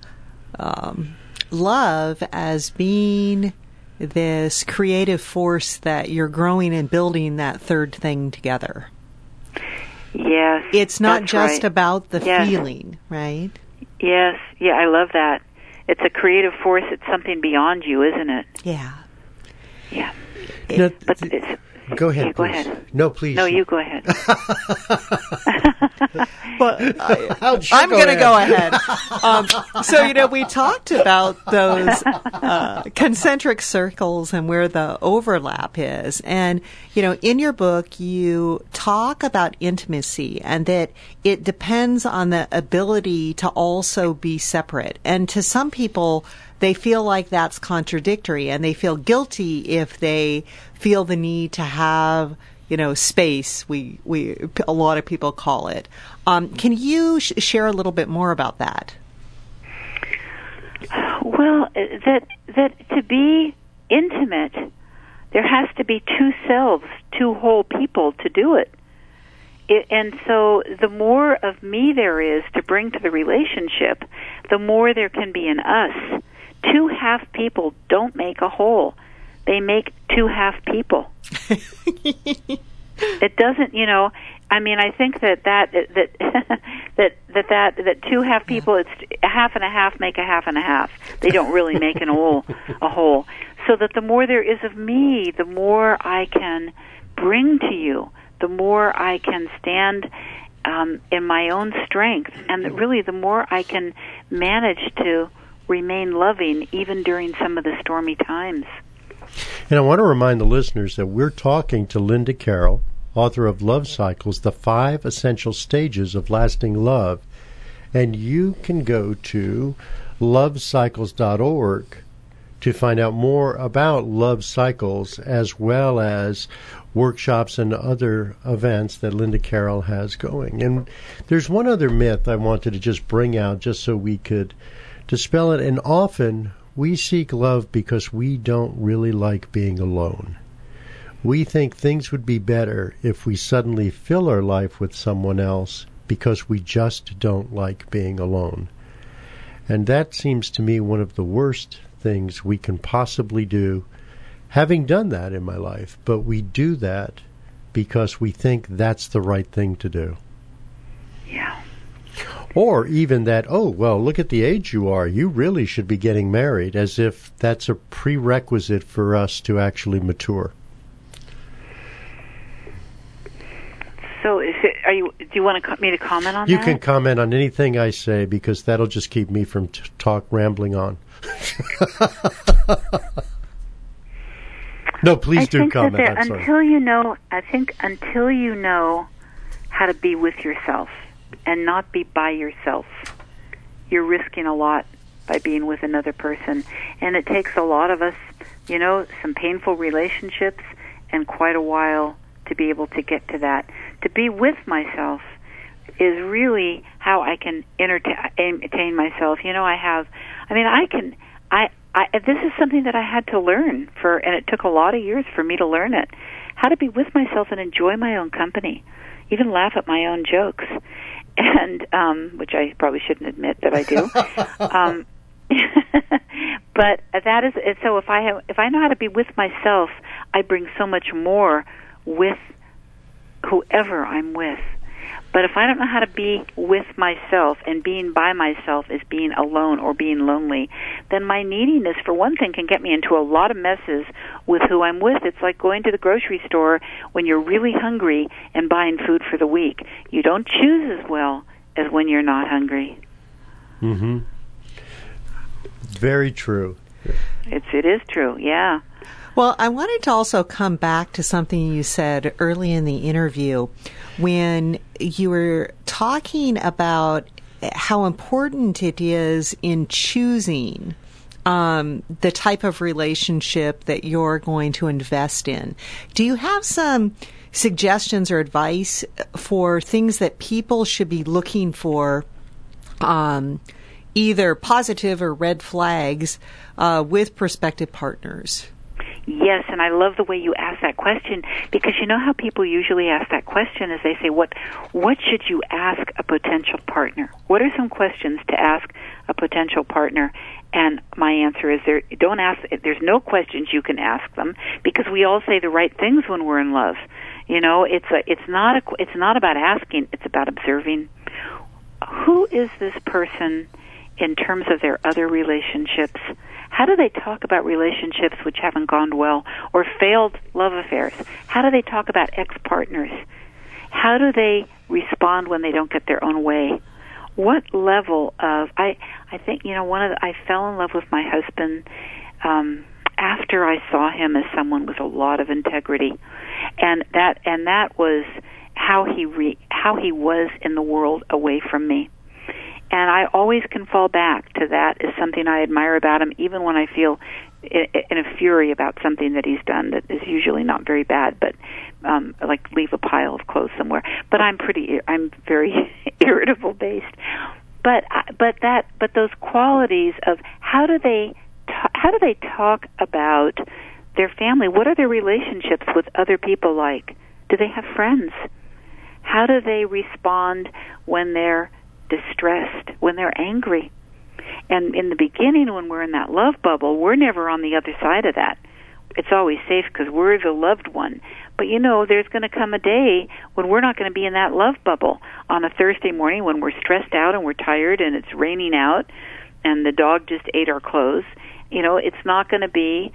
C: love as being this creative force that you're growing and building that third thing together.
D: Yes.
C: It's not just
D: right.
C: about the feeling, right?
D: Yes. Yeah, I love that. It's a creative force. It's something beyond you, isn't it?
C: Yeah.
D: Yeah.
B: Go ahead.
D: Yeah, go ahead.
B: No, please.
D: No, you go ahead.
C: Well, I'm going to go ahead. So, we talked about those concentric circles and where the overlap is. And, in your book, you talk about intimacy and that it depends on the ability to also be separate. And to some people, they feel like that's contradictory and they feel guilty if they feel the need to have space, we a lot of people call it. Can you share a little bit more about that?
D: Well, that to be intimate, there has to be two selves, two whole people to do it. And so the more of me there is to bring to the relationship, the more there can be in us. Two half people don't make a whole. They make two half people. It doesn't, I think that two half people, it's a half and a half make a half and a half. They don't really make a whole. So that the more there is of me, the more I can bring to you, the more I can stand in my own strength, and really the more I can manage to remain loving even during some of the stormy times.
B: And I want to remind the listeners that we're talking to Linda Carroll, author of Love Cycles, The 5 Essential Stages of Lasting Love. And you can go to lovecycles.org to find out more about Love Cycles, as well as workshops and other events that Linda Carroll has going. And there's one other myth I wanted to just bring out just so we could dispel it. And often we seek love because we don't really like being alone. We think things would be better if we suddenly fill our life with someone else because we just don't like being alone. And that seems to me one of the worst things we can possibly do, having done that in my life. But we do that because we think that's the right thing to do.
D: Yeah.
B: Or even that, look at the age you are. You really should be getting married, as if that's a prerequisite for us to actually mature.
D: So, do you want me to comment on that?
B: You can comment on anything I say, because that'll just keep me from rambling on. No, please do comment. I'm sorry.
D: Until you know how to be with yourself and not be by yourself, you're risking a lot by being with another person. And it takes a lot of us, some painful relationships and quite a while to be able to get to that. To be with myself is really how I can entertain myself. This is something that I had to learn and it took a lot of years for me to learn it. How to be with myself and enjoy my own company, even laugh at my own jokes, and which I probably shouldn't admit that I do. But that is so. If I know how to be with myself, I bring so much more with whoever I'm with. But if I don't know how to be with myself, and being by myself is being alone or being lonely, then my neediness, for one thing, can get me into a lot of messes with who I'm with. It's like going to the grocery store when you're really hungry and buying food for the week. You don't choose as well as when you're not hungry.
B: Mm-hmm. Very true.
D: It is true, yeah.
C: Well, I wanted to also come back to something you said early in the interview when you were talking about how important it is in choosing the type of relationship that you're going to invest in. Do you have some suggestions or advice for things that people should be looking for, either positive or red flags, with prospective partners?
D: Yes, and I love the way you ask that question, because you know how people usually ask that question is they say, what should you ask a potential partner? What are some questions to ask a potential partner? And my answer is there's no questions you can ask them, because we all say the right things when we're in love. It's not about asking, it's about observing. Who is this person in terms of their other relationships? How do they talk about relationships which haven't gone well, or failed love affairs? How do they talk about ex-partners? How do they respond when they don't get their own way. What level of I think I fell in love with my husband after I saw him as someone with a lot of integrity, and that was how he was in the world away from me. And I always can fall back to that as something I admire about him, even when I feel in a fury about something that he's done that is usually not very bad, but like leave a pile of clothes somewhere. But I'm very irritable based. But those qualities of how do they talk about their family? What are their relationships with other people like? Do they have friends? How do they respond when they're distressed, when they're angry? And in the beginning, when we're in that love bubble, we're never on the other side of that. It's always safe because we're the loved one. But there's going to come a day when we're not going to be in that love bubble. On a Thursday morning when we're stressed out and we're tired and it's raining out and the dog just ate our clothes, it's not going to be,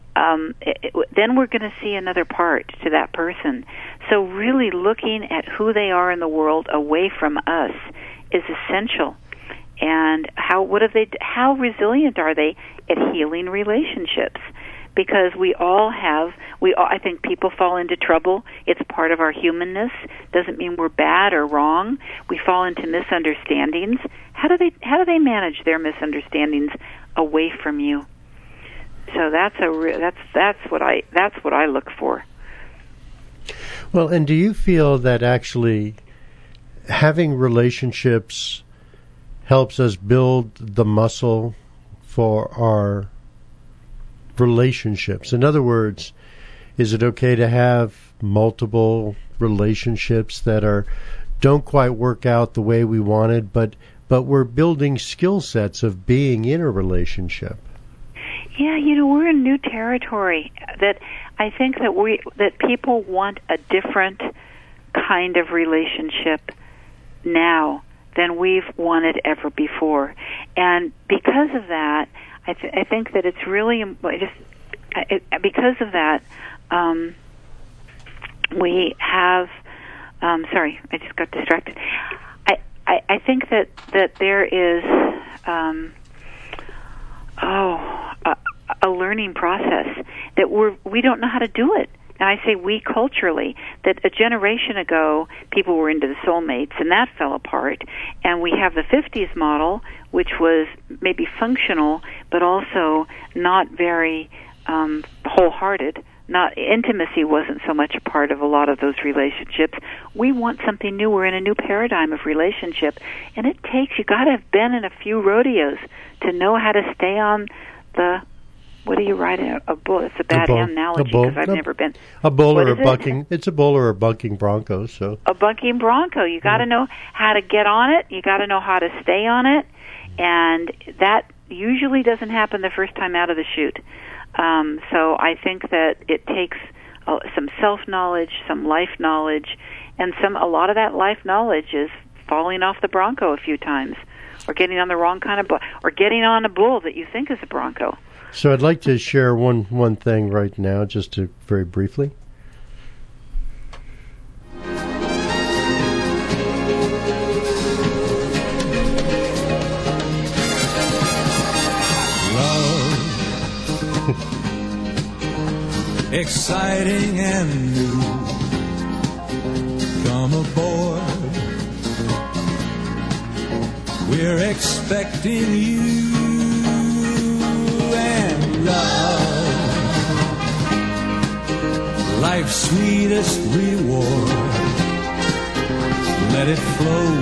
D: then we're going to see another part to that person. So really looking at who they are in the world away from us is essential. And how resilient are they at healing relationships? Because I think people fall into trouble. It's part of our humanness. Doesn't mean we're bad or wrong. We fall into misunderstandings. How do they manage their misunderstandings away from you? So that's what I look for.
B: Well, and do you feel that actually having relationships helps us build the muscle for our relationships? In other words, is it okay to have multiple relationships that don't quite work out the way we wanted, but we're building skill sets of being in a relationship?
D: Yeah, we're in new territory. That I think that people want a different kind of relationship now than we've wanted ever before, and because of that, I think that it's really because of that we have. Sorry, I just got distracted. I think that there is a learning process that we don't know how to do it. And I say we culturally, that a generation ago, people were into the soulmates, and that fell apart. And we have the 50s model, which was maybe functional, but also not very wholehearted. Intimacy wasn't so much a part of a lot of those relationships. We want something new. We're in a new paradigm of relationship. And you got to have been in a few rodeos to know how to stay on the... What do you ride a bull? It's a bad analogy because I've never been.
B: A bull or a bucking. It's a bull or a bucking bronco. So
D: a bucking bronco. You got to know how to get on it. You got to know how to stay on it, and that usually doesn't happen the first time out of the chute. So I think that it takes some self-knowledge, some life knowledge, and a lot of that life knowledge is falling off the bronco a few times, or getting on the wrong kind of bull, or getting on a bull that you think is a bronco.
B: So I'd like to share one thing right now, just to very briefly.
A: Love, exciting and new. Come aboard. We're expecting you. And love, life's sweetest reward. Let it flow.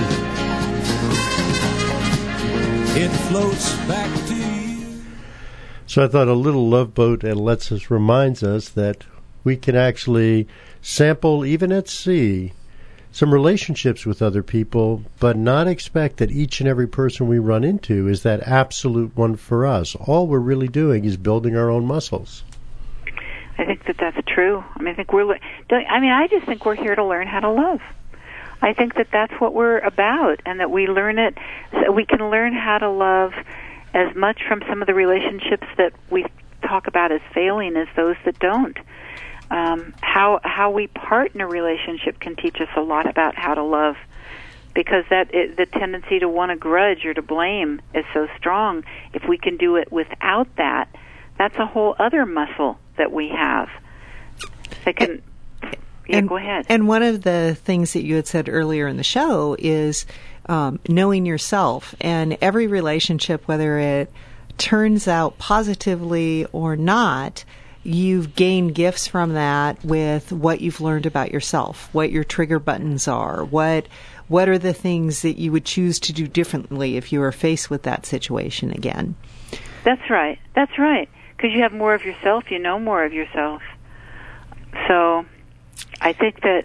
A: It floats back to you.
B: So I thought a little Love Boat reminds us that we can actually sample, even at sea, some relationships with other people, but not expect that each and every person we run into is that absolute one for us. All we're really doing is building our own muscles.
D: I think that's true. I just think we're here to learn how to love. I think that that's what we're about, and that we learn it. So we can learn how to love as much from some of the relationships that we talk about as failing as those that don't. how we part in a relationship can teach us a lot about how to love, because the tendency to want to grudge or to blame is so strong. If we can do it without that, that's a whole other muscle that we have. That can, go ahead.
C: And one of the things that you had said earlier in the show is knowing yourself. And every relationship, whether it turns out positively or not, you've gained gifts from that with what you've learned about yourself, what your trigger buttons are, what are the things that you would choose to do differently if you were faced with that situation again.
D: That's right. Because you have more of yourself, you know more of yourself. So I think that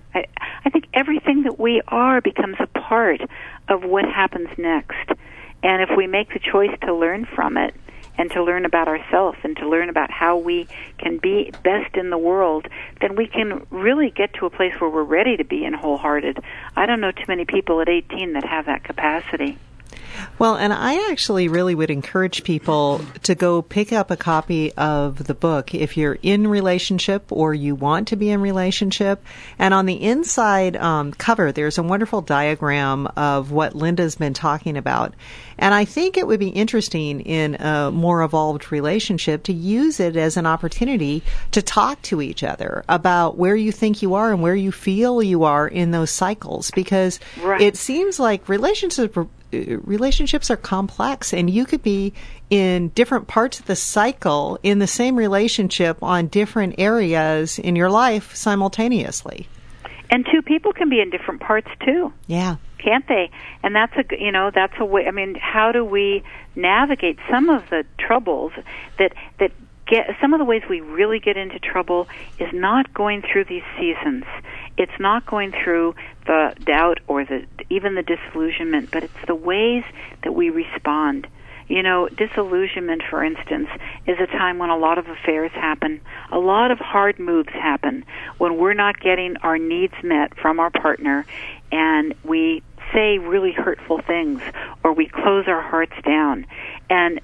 D: I think everything that we are becomes a part of what happens next. And if we make the choice to learn from it, and to learn about ourselves, and to learn about how we can be best in the world, then we can really get to a place where we're ready to be and wholehearted. I don't know too many people at 18 that have that capacity.
C: Well, and I actually really would encourage people to go pick up a copy of the book if you're in relationship or you want to be in relationship. And on the inside cover, there's a wonderful diagram of what Linda's been talking about. And I think it would be interesting in a more evolved relationship to use it as an opportunity to talk to each other about where you think you are and where you feel you are in those cycles. Because It seems like relationships are complex, and you could be in different parts of the cycle in the same relationship on different areas in your life simultaneously.
D: And two people can be in different parts too.
C: Yeah.
D: Can't they? And that's a way. I mean, how do we navigate some of the troubles that get? Some of the ways we really get into trouble is not going through these seasons. It's not going through the doubt or even the disillusionment, but it's the ways that we respond. You know, disillusionment, for instance, is a time when a lot of affairs happen, a lot of hard moves happen, when we're not getting our needs met from our partner, and we say really hurtful things, or we close our hearts down. And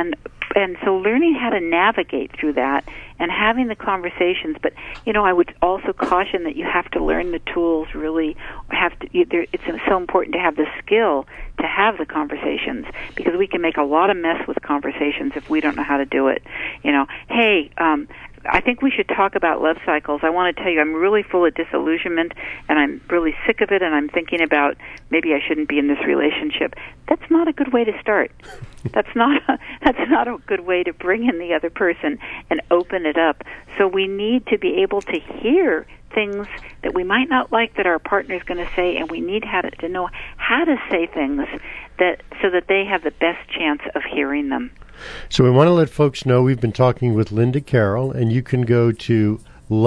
D: so learning how to navigate through that and having the conversations, but I would also caution that you have to learn the tools. Really, it's so important to have the skill to have the conversations, because we can make a lot of mess with conversations if we don't know how to do it. Hey, I think we should talk about love cycles. I want to tell you, I'm really full of disillusionment, and I'm really sick of it, and I'm thinking about maybe I shouldn't be in this relationship. That's not a good way to start. That's not a good way to bring in the other person and open it up. So we need to be able to hear things that we might not like that our partner's going to say, and we need to know how to say things so that they have the best chance of hearing them.
B: So we want to let folks know we've been talking with Linda Carroll, and you can go to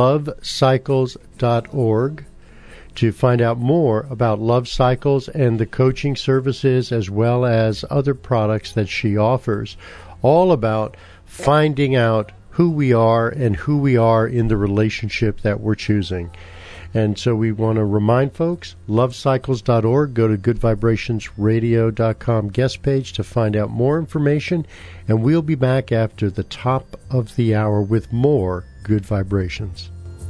B: lovecycles.org to find out more about Love Cycles and the coaching services, as well as other products that she offers, all about finding out who we are and who we are in the relationship that we're choosing. And so we want to remind folks, lovecycles.org, go to goodvibrationsradio.com guest page to find out more information, and we'll be back after the top of the hour with more Good Vibrations.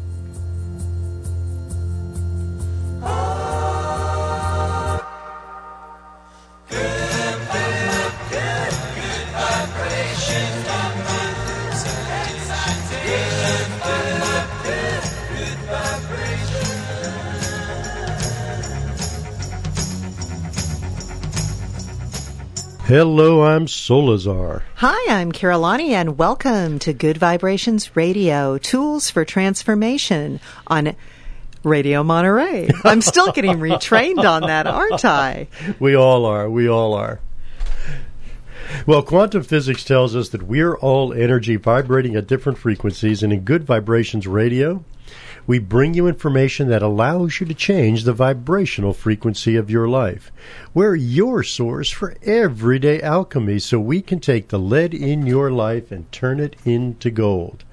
B: Hello, I'm Solazar.
C: Hi, I'm Carolani, and welcome to Good Vibrations Radio, Tools for Transformation on Radio Monterey. I'm still getting retrained on that, aren't I?
B: We all are. Well, quantum physics tells us that we're all energy vibrating at different frequencies, and in Good Vibrations Radio, we bring you information that allows you to change the vibrational frequency of your life. We're your source for everyday alchemy, so we can take the lead in your life and turn it into gold.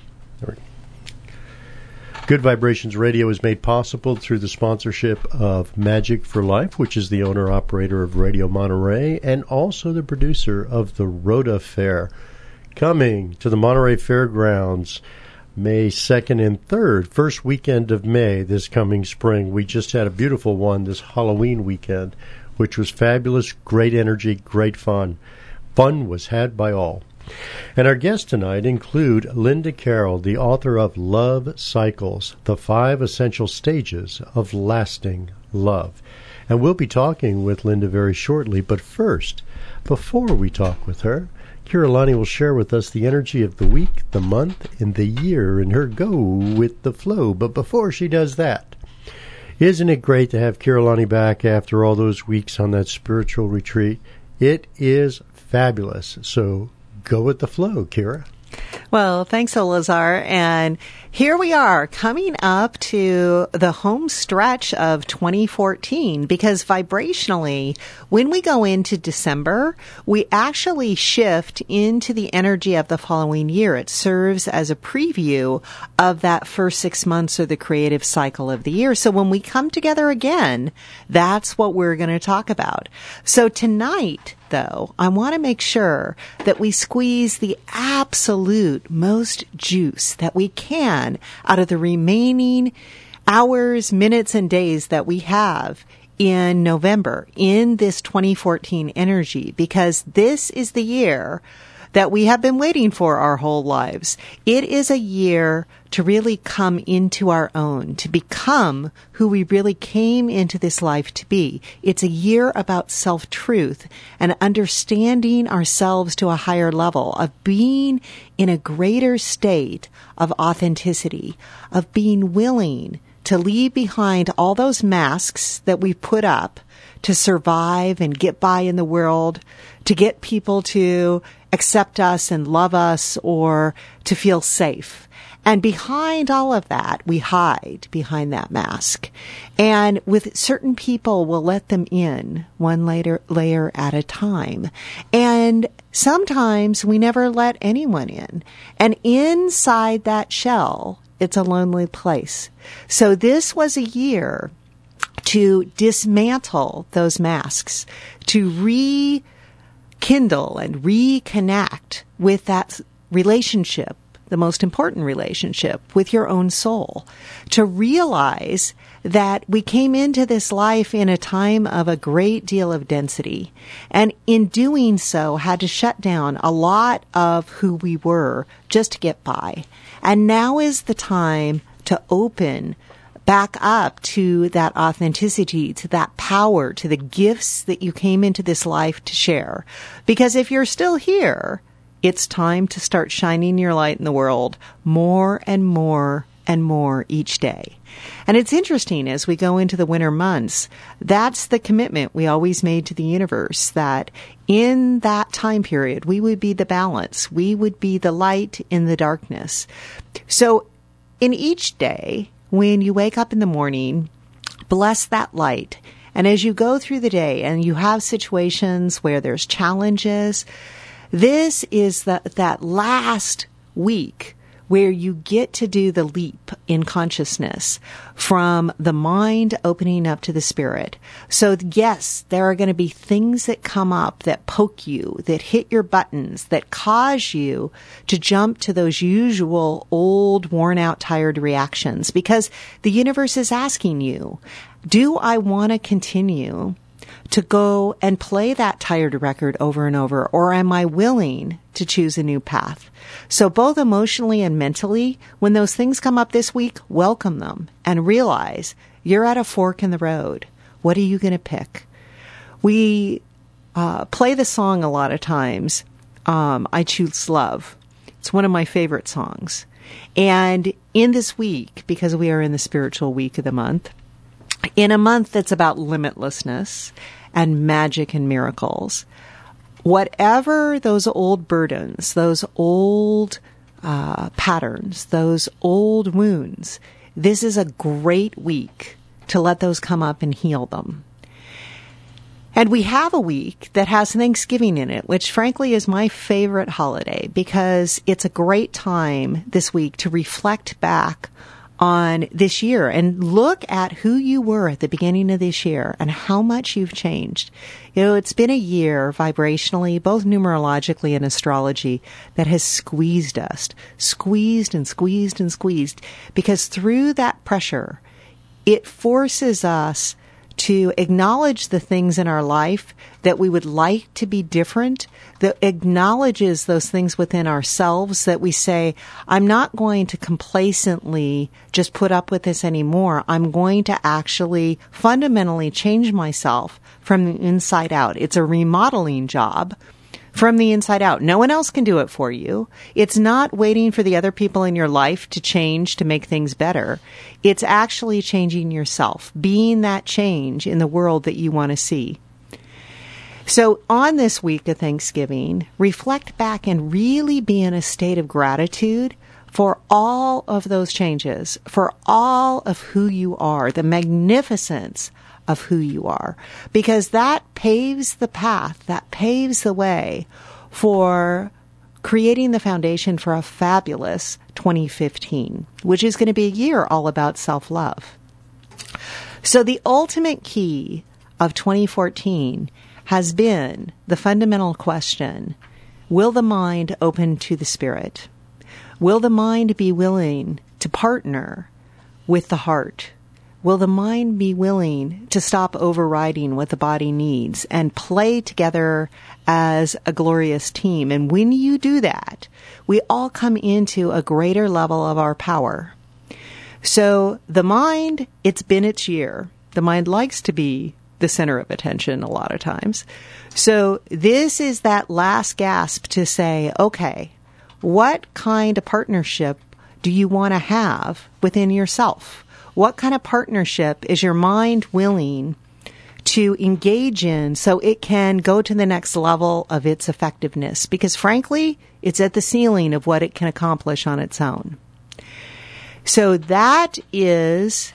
B: Good Vibrations Radio is made possible through the sponsorship of Magic for Life, which is the owner-operator of Radio Monterey, and also the producer of the Rhoda Fair, coming to the Monterey Fairgrounds May 2nd and 3rd, first weekend of May this coming spring. We just had a beautiful one this Halloween weekend, which was fabulous, great energy, great fun. Fun was had by all. And our guests tonight include Linda Carroll, the author of Love Cycles, the 5 Essential Stages of Lasting Love. And we'll be talking with Linda very shortly, but first, before we talk with her, Kiralani will share with us the energy of the week, the month, and the year in her Go with the Flow. But before she does that, isn't it great to have Kiralani back after all those weeks on that spiritual retreat? It is fabulous. So go with the flow, Kira.
C: Well, thanks, Olazar. And here we are coming up to the home stretch of 2014, because vibrationally, when we go into December, we actually shift into the energy of the following year. It serves as a preview of that first 6 months or the creative cycle of the year. So when we come together again, that's what we're going to talk about. So tonight, though, I want to make sure that we squeeze the absolute most juice that we can out of the remaining hours, minutes, and days that we have in November in this 2014 energy, because this is the year that we have been waiting for our whole lives. It is a year to really come into our own, to become who we really came into this life to be. It's a year about self-truth and understanding ourselves to a higher level, of being in a greater state of authenticity, of being willing to leave behind all those masks that we put up to survive and get by in the world, to get people to accept us and love us, or to feel safe. And behind all of that, we hide behind that mask. And with certain people, we'll let them in one layer at a time. And sometimes we never let anyone in. And inside that shell, it's a lonely place. So this was a year to dismantle those masks, to rekindle and reconnect with that relationship, the most important relationship, with your own soul, to realize that we came into this life in a time of a great deal of density, and in doing so had to shut down a lot of who we were just to get by. And now is the time to open back up to that authenticity, to that power, to the gifts that you came into this life to share. Because if you're still here, it's time to start shining your light in the world more and more and more each day. And it's interesting, as we go into the winter months, that's the commitment we always made to the universe, that in that time period, we would be the balance. We would be the light in the darkness. So in each day, when you wake up in the morning, bless that light. And as you go through the day and you have situations where there's challenges, this is that last week where you get to do the leap in consciousness from the mind opening up to the spirit. So yes, there are going to be things that come up that poke you, that hit your buttons, that cause you to jump to those usual old, worn out, tired reactions, because the universe is asking you, do I want to continue to go and play that tired record over and over, or am I willing to choose a new path? So both emotionally and mentally, when those things come up this week, welcome them and realize you're at a fork in the road. What are you going to pick? We play the song a lot of times, I Choose Love. It's one of my favorite songs. And in this week, because we are in the spiritual week of the month, in a month that's about limitlessness and magic and miracles, whatever those old burdens, those old patterns, those old wounds, this is a great week to let those come up and heal them. And we have a week that has Thanksgiving in it, which frankly is my favorite holiday, because it's a great time this week to reflect back on this year and look at who you were at the beginning of this year and how much you've changed. You know, it's been a year vibrationally, both numerologically and astrology, that has squeezed us, squeezed and squeezed and squeezed, because through that pressure, it forces us to acknowledge the things in our life that we would like to be different, that acknowledges those things within ourselves that we say, I'm not going to complacently just put up with this anymore. I'm going to actually fundamentally change myself from the inside out. It's a remodeling job from the inside out. No one else can do it for you. It's not waiting for the other people in your life to change to make things better. It's actually changing yourself, being that change in the world that you want to see. So on this week of Thanksgiving, reflect back and really be in a state of gratitude for all of those changes, for all of who you are, the magnificence of who you are, because that paves the path, that paves the way for creating the foundation for a fabulous 2015, which is going to be a year all about self-love. So the ultimate key of 2014 has been the fundamental question, will the mind open to the spirit? Will the mind be willing to partner with the heart? Will the mind be willing to stop overriding what the body needs and play together as a glorious team? And when you do that, we all come into a greater level of our power. So the mind, it's been its year. The mind likes to be the center of attention a lot of times. So this is that last gasp to say, okay, what kind of partnership do you want to have within yourself? What kind of partnership is your mind willing to engage in so it can go to the next level of its effectiveness? Because frankly, it's at the ceiling of what it can accomplish on its own. So that is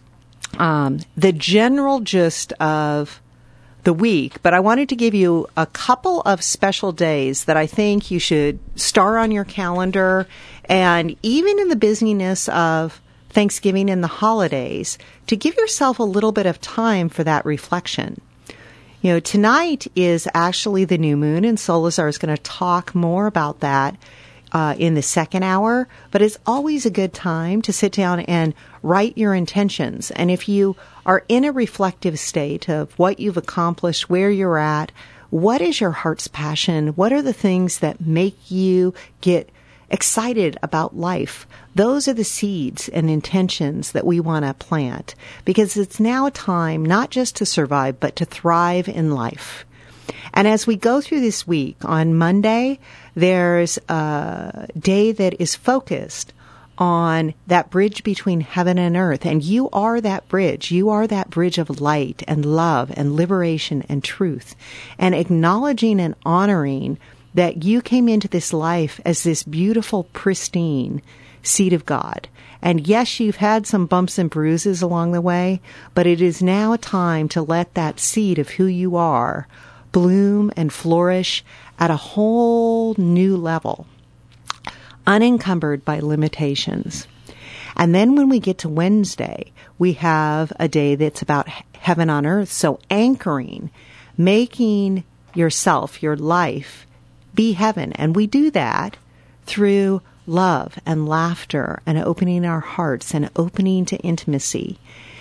C: the general gist of the week. But I wanted to give you a couple of special days that I think you should star on your calendar. And even in the busyness of Thanksgiving and the holidays, to give yourself a little bit of time for that reflection. You know, tonight is actually the new moon, and Solazar is going to talk more about that in the second hour, but it's always a good time to sit down and write your intentions. And if you are in a reflective state of what you've accomplished, where you're at, what is your heart's passion? What are the things that make you get excited about life? Those are the seeds and intentions that we want to plant, because it's now a time not just to survive, but to thrive in life. And as we go through this week, on Monday, there's a day that is focused on that bridge between heaven and earth. And you are that bridge. You are that bridge of light and love and liberation and truth. And acknowledging and honoring that you came into this life as this beautiful, pristine seed of God. And yes, you've had some bumps and bruises along the way, but it is now time to let that seed of who you are bloom and flourish at a whole new level, unencumbered by limitations. And then when we get to Wednesday, we have a day that's about heaven on earth. So anchoring, making yourself, your life, be heaven. And we do that through love and laughter and opening our hearts and opening to intimacy.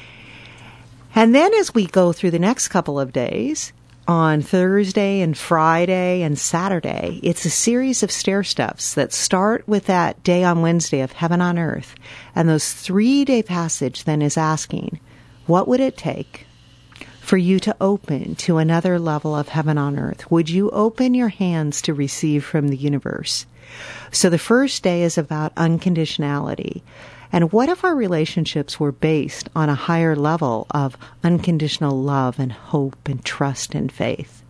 C: And then as we go through the next couple of days, on Thursday and Friday and Saturday, it's a series of stair steps that start with that day on Wednesday of heaven on earth. And those 3-day passage then is asking, what would it take for you to open to another level of heaven on earth? Would you open your hands to receive from the universe? So the first day is about unconditionality. And what if our relationships were based on a higher level of unconditional love and hope and trust and faith?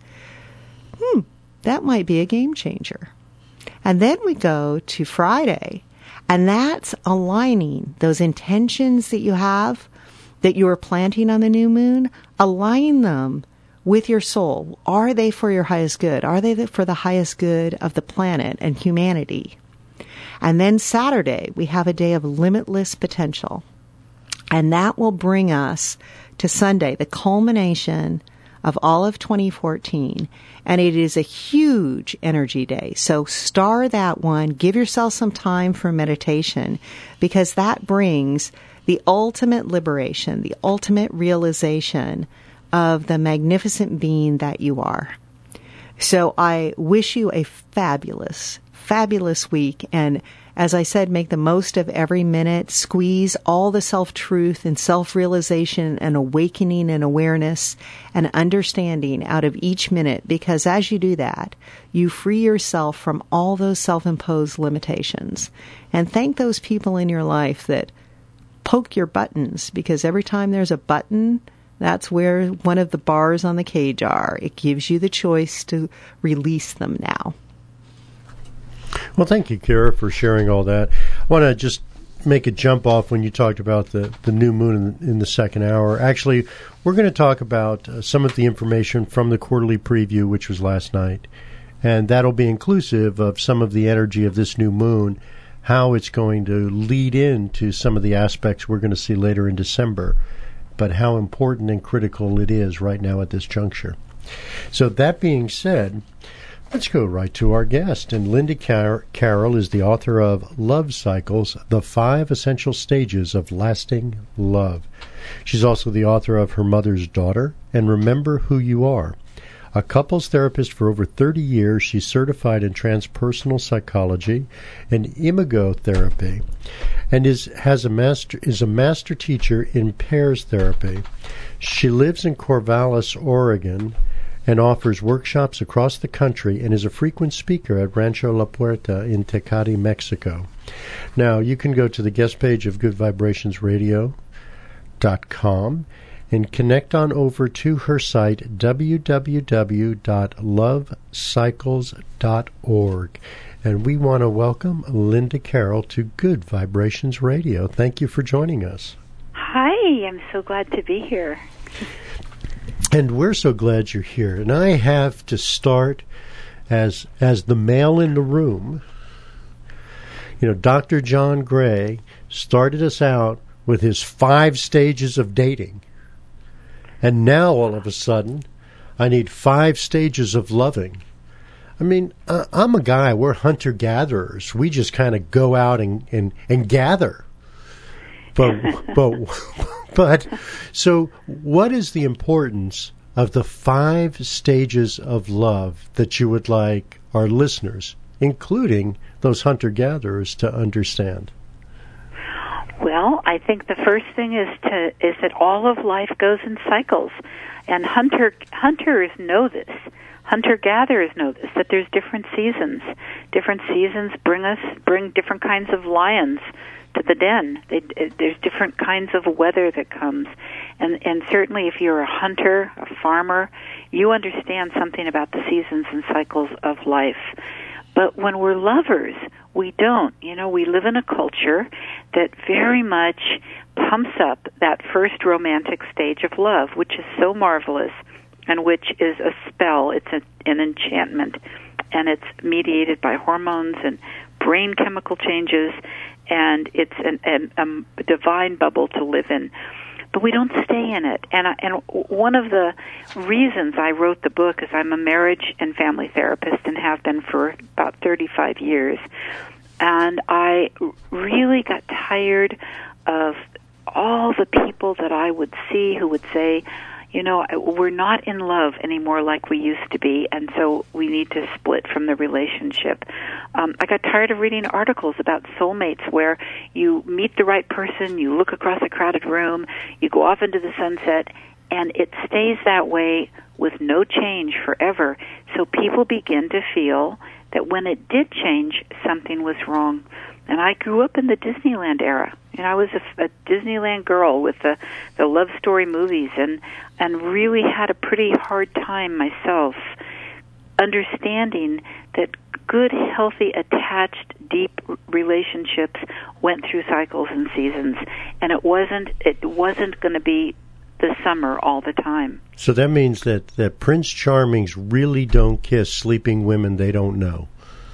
C: That might be a game changer. And then we go to Friday, and that's aligning those intentions that you have, that you are planting on the new moon, align them with your soul. Are they for your highest good? Are they for the highest good of the planet and humanity? And then Saturday, we have a day of limitless potential. And that will bring us to Sunday, the culmination of all of 2014. And it is a huge energy day. So star that one. Give yourself some time for meditation, because that brings the ultimate liberation, the ultimate realization of the magnificent being that you are. So I wish you a fabulous, fabulous week. And as I said, make the most of every minute. Squeeze all the self-truth and self-realization and awakening and awareness and understanding out of each minute, because as you do that, you free yourself from all those self-imposed limitations. And thank those people in your life that poke your buttons, because every time there's a button, that's where one of the bars on the cage are. It gives you the choice to release them now.
B: Well, thank you, Kara, for sharing all that. I want to just make a jump off when you talked about the new moon in the second hour. Actually, we're going to talk about some of the information from the quarterly preview, which was last night. And that'll be inclusive of some of the energy of this new moon, how it's going to lead into some of the aspects we're going to see later in December, but how important and critical it is right now at this juncture. So that being said, let's go right to our guest. And Linda Carroll is the author of Love Cycles, The 5 Essential Stages of Lasting Love. She's also the author of Her Mother's Daughter and Remember Who You Are. A couples therapist for over 30 years, she's certified in transpersonal psychology and imagotherapy, and is a master teacher in pairs therapy. She lives in Corvallis, Oregon, and offers workshops across the country, and is a frequent speaker at Rancho La Puerta in Tecate, Mexico. Now, you can go to the guest page of GoodVibrationsRadio.com and connect on over to her site, www.lovecycles.org. And we want to welcome Linda Carroll to Good Vibrations Radio. Thank you for joining us.
D: Hi, I'm so glad to be here.
B: And we're so glad you're here. And I have to start as the male in the room. You know, Dr. John Gray started us out with his 5 stages of dating. And now, all of a sudden, I need 5 stages of loving. I mean, I'm a guy, we're hunter-gatherers. We just kind of go out and gather. But, so what is the importance of the 5 stages of love that you would like our listeners, including those hunter-gatherers, to understand?
D: Well, I think the first thing is that all of life goes in cycles, and hunters know this. Hunter-gatherers know this, that there's different seasons. Different seasons bring different kinds of lions to the den. There's different kinds of weather that comes, and certainly if you're a hunter, a farmer, you understand something about the seasons and cycles of life. But when we're lovers, we don't. You know, we live in a culture that very much pumps up that first romantic stage of love, which is so marvelous and which is a spell. It's an enchantment, and it's mediated by hormones and brain chemical changes, and it's a divine bubble to live in. But we don't stay in it. And one of the reasons I wrote the book is I'm a marriage and family therapist and have been for about 35 years. And I really got tired of all the people that I would see who would say, you know, we're not in love anymore like we used to be, and so we need to split from the relationship. I got tired of reading articles about soulmates where you meet the right person, you look across a crowded room, you go off into the sunset, and it stays that way with no change forever. So people begin to feel that when it did change, something was wrong. And I grew up in the Disneyland era. And I was a Disneyland girl with the love story movies, and really had a pretty hard time myself understanding that good, healthy, attached, deep relationships went through cycles and seasons, and it wasn't going to be the summer all the time.
B: So that means that Prince Charmings really don't kiss sleeping women they don't know.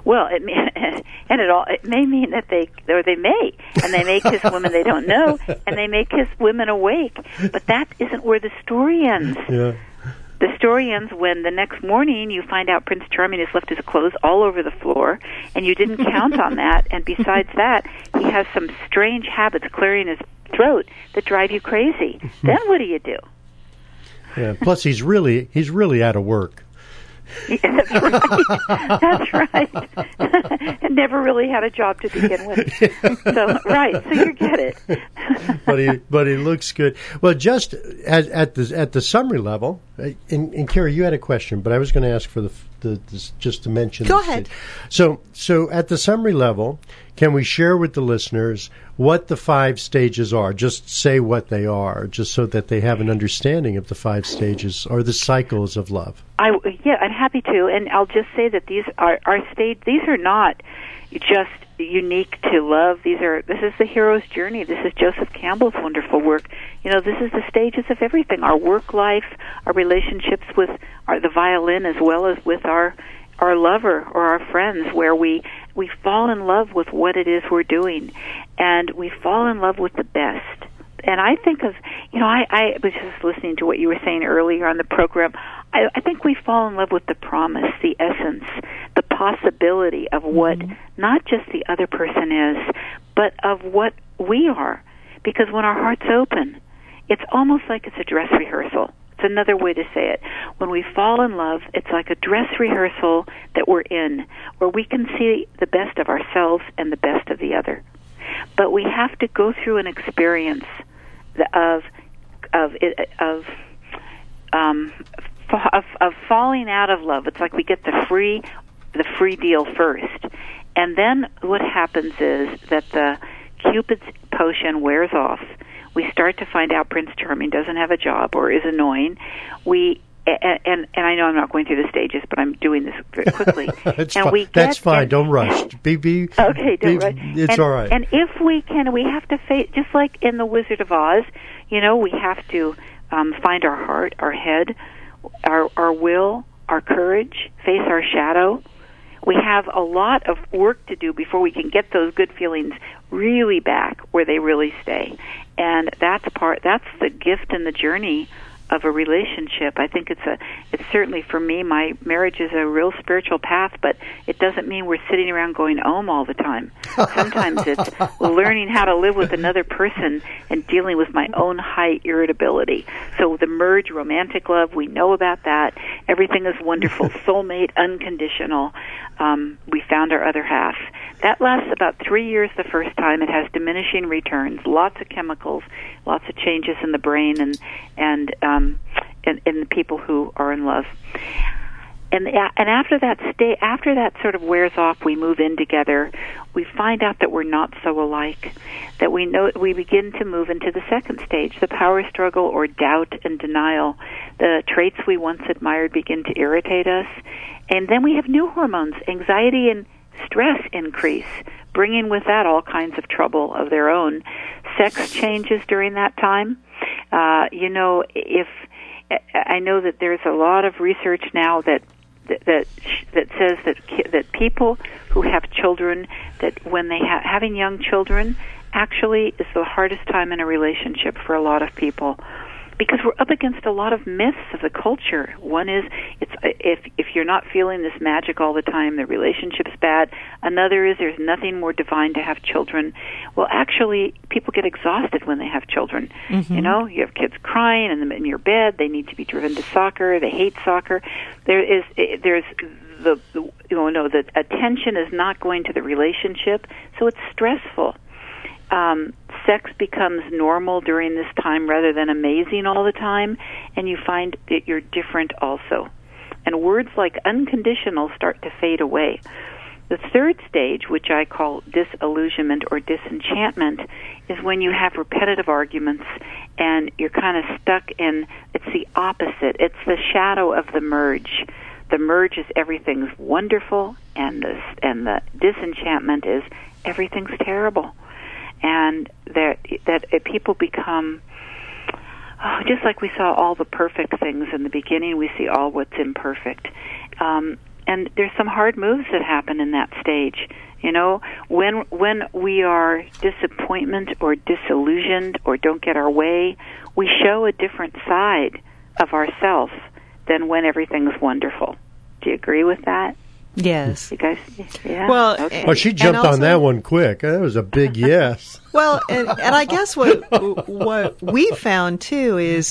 D: Well, it may mean that they may kiss women they don't know, and they may kiss women awake. But that isn't where the story ends.
B: Yeah.
D: The story ends when the next morning you find out Prince Charming has left his clothes all over the floor, and you didn't count on that. And besides that, he has some strange habits clearing his throat that drive you crazy. Then what do you do?
B: Yeah. Plus, he's really out of work.
D: Yeah, that's right. And never really had a job to begin with. So you get it.
B: but he looks good. Well, just at the summary level, and Carrie, you had a question, but I was going to ask for the just to mention.
C: Go ahead.
B: So at the summary level, can we share with the listeners what the 5 stages are? Just say what they are, just so that they have an understanding of the 5 stages or the cycles of love.
D: I'm happy to, and I'll just say that these are These are not just unique to love. This is the hero's journey. This is Joseph Campbell's wonderful work. This is the stages of everything: our work life, our relationships with the violin, as well as with our lover or our friends, where we fall in love with what it is we're doing, and we fall in love with the best. And I think of, I was just listening to what you were saying earlier on the program. I think we fall in love with the promise, the essence, the possibility of what not just the other person is, but of what we are. Because when our heart's open, it's almost like it's a dress rehearsal. It's another way to say it. When we fall in love, it's like a dress rehearsal that we're in, where we can see the best of ourselves and the best of the other. But we have to go through an experience of falling out of love. It's like we get the free deal first, and then what happens is that the Cupid's potion wears off. We start to find out Prince Charming doesn't have a job or is annoying. And I know I'm not going through the stages, but I'm doing this very quickly.
B: That's fine. Don't rush.
D: Okay, don't rush.
B: It's all right.
D: And if we can, we have to face, just like in The Wizard of Oz, we have to find our heart, our head, our will, our courage, face our shadow. We have a lot of work to do before we can get those good feelings really back where they really stay. And that's the gift and the journey of a relationship. I think it's certainly for me, my marriage is a real spiritual path, but it doesn't mean we're sitting around going all the time. Sometimes it's learning how to live with another person and dealing with my own high irritability. So the merge, romantic love, we know about that. Everything is wonderful, soulmate, unconditional. We found our other half. That lasts about 3 years the first time. It has diminishing returns, lots of chemicals, lots of changes in the brain and in the people who are in love. And after that sort of wears off, we move in together. We find out that we're not so alike. That we begin to move into the second stage, the power struggle or doubt and denial. The traits we once admired begin to irritate us, and then we have new hormones, anxiety and stress increase, bringing with that all kinds of trouble of their own. Sex changes during that time. If I know that there's a lot of research now that says that people who have children, that when they having young children actually is the hardest time in a relationship for a lot of people, because we're up against a lot of myths of the culture. One is if you're not feeling this magic all the time, the relationship's bad. Another is there's nothing more divine to have children. Well, actually, people get exhausted when they have children. Mm-hmm. You have kids crying in your bed. They need to be driven to soccer. They hate soccer. The attention is not going to the relationship, so it's stressful. Sex becomes normal during this time rather than amazing all the time, and you find that you're different also. And words like unconditional start to fade away. The third stage, which I call disillusionment or disenchantment, is when you have repetitive arguments and you're kind of stuck in, it's the opposite. It's the shadow of the merge. The merge is everything's wonderful, and the disenchantment is everything's terrible. And that people become, just like we saw all the perfect things in the beginning, we see all what's imperfect. and there's some hard moves that happen in that stage. You know, when we are disappointment or disillusioned or don't get our way, we show a different side of ourselves than when everything's wonderful. Do you agree with that?
C: Yes.
D: You guys, yeah.
C: Well,
D: okay.
B: Well, she jumped on that one quick. That was a big yes.
C: Well, and I guess what we found too is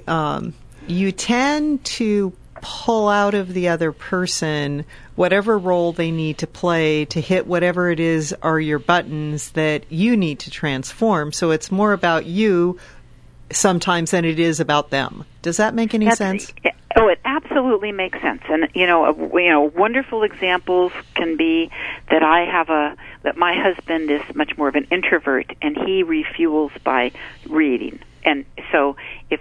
C: you tend to pull out of the other person whatever role they need to play to hit whatever it is are your buttons that you need to transform. So it's more about you sometimes than it is about them. Does that make any sense?
D: Oh, it absolutely makes sense. And wonderful examples can be that that my husband is much more of an introvert, and he refuels by reading. And so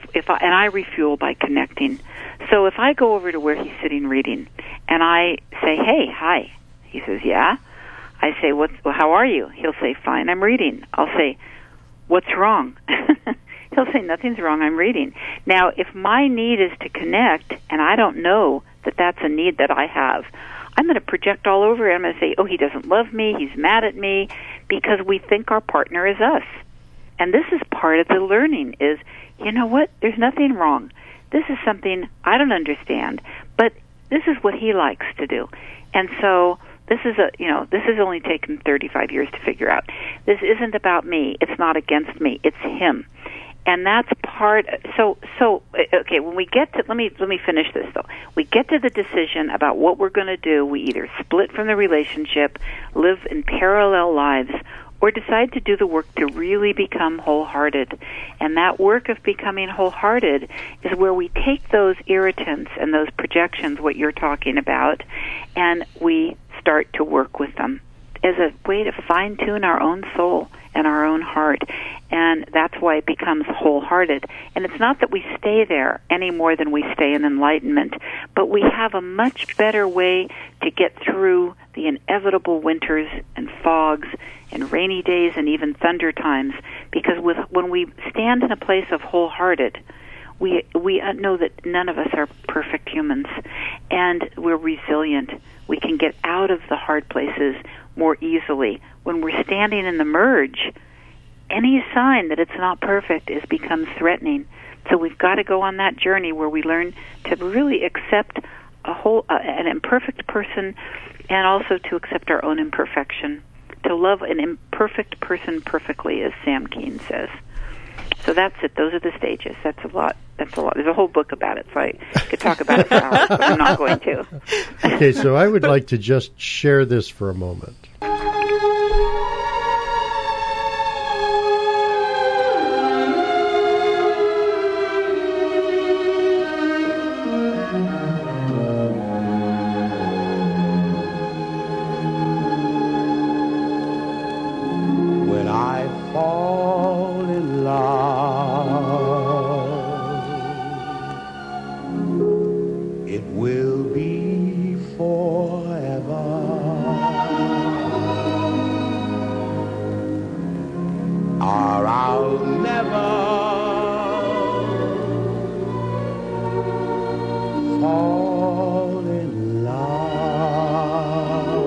D: I refuel by connecting. So if I go over to where he's sitting reading, and I say, "Hey, hi," he says, "Yeah." I say, "How are you?" He'll say, "Fine, I'm reading." I'll say, "What's wrong?" He'll say, "Nothing's wrong, I'm reading." Now, if my need is to connect, and I don't know that that's a need that I have, I'm going to project all over it. I'm going to say, "Oh, he doesn't love me, he's mad at me," because we think our partner is us. And this is part of the learning is, you know what, there's nothing wrong. This is something I don't understand, but this is what he likes to do. And so this is only taken 35 years to figure out. This isn't about me. It's not against me. It's him. And that's part. So okay. When we get to, let me finish this though. We get to the decision about what we're going to do. We either split from the relationship, live in parallel lives, or decide to do the work to really become wholehearted. And that work of becoming wholehearted is where we take those irritants and those projections, what you're talking about, and we start to work with them as a way to fine-tune our own soul and our own heart. And that's why it becomes wholehearted. And it's not that we stay there any more than we stay in enlightenment, but we have a much better way to get through the inevitable winters and fogs and rainy days and even thunder times, because when we stand in a place of wholehearted, we know that none of us are perfect humans, and we're resilient. We can get out of the hard places more easily. When we're standing in the merge, any sign that it's not perfect becomes threatening. So we've got to go on that journey where we learn to really accept an imperfect person, and also to accept our own imperfection, to love an imperfect person perfectly, as Sam Keen says. So that's it. Those are the stages. That's a lot. There's a whole book about it, so I could talk about it for hours, but I'm not going to.
B: Okay, so I would like to just share this for a moment.
E: When I fall in love, it will be forever. Or I'll never fall in love.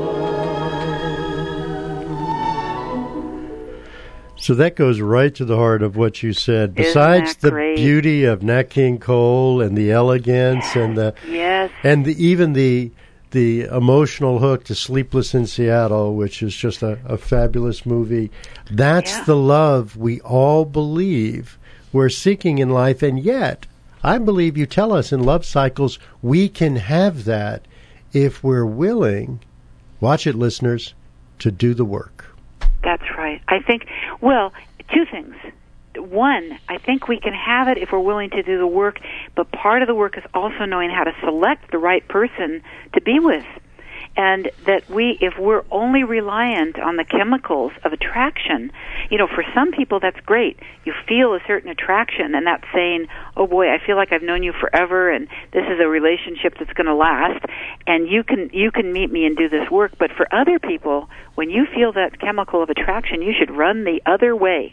B: So that goes right to the heart of what you said. Besides the beauty of Nat King Cole and the elegance and the even the emotional hook to Sleepless in Seattle, which is just a fabulous movie. That's the love we all believe we're seeking in life, and yet I believe you tell us in Love Cycles we can have that if we're willing, watch it listeners, to do the work.
D: That's right. I think, well, two things. One, I think we can have it if we're willing to do the work, but part of the work is also knowing how to select the right person to be with. And that if we're only reliant on the chemicals of attraction, for some people that's great. You feel a certain attraction, and that's saying, oh boy, I feel like I've known you forever, and this is a relationship that's going to last, and you can meet me and do this work. But for other people, when you feel that chemical of attraction, you should run the other way.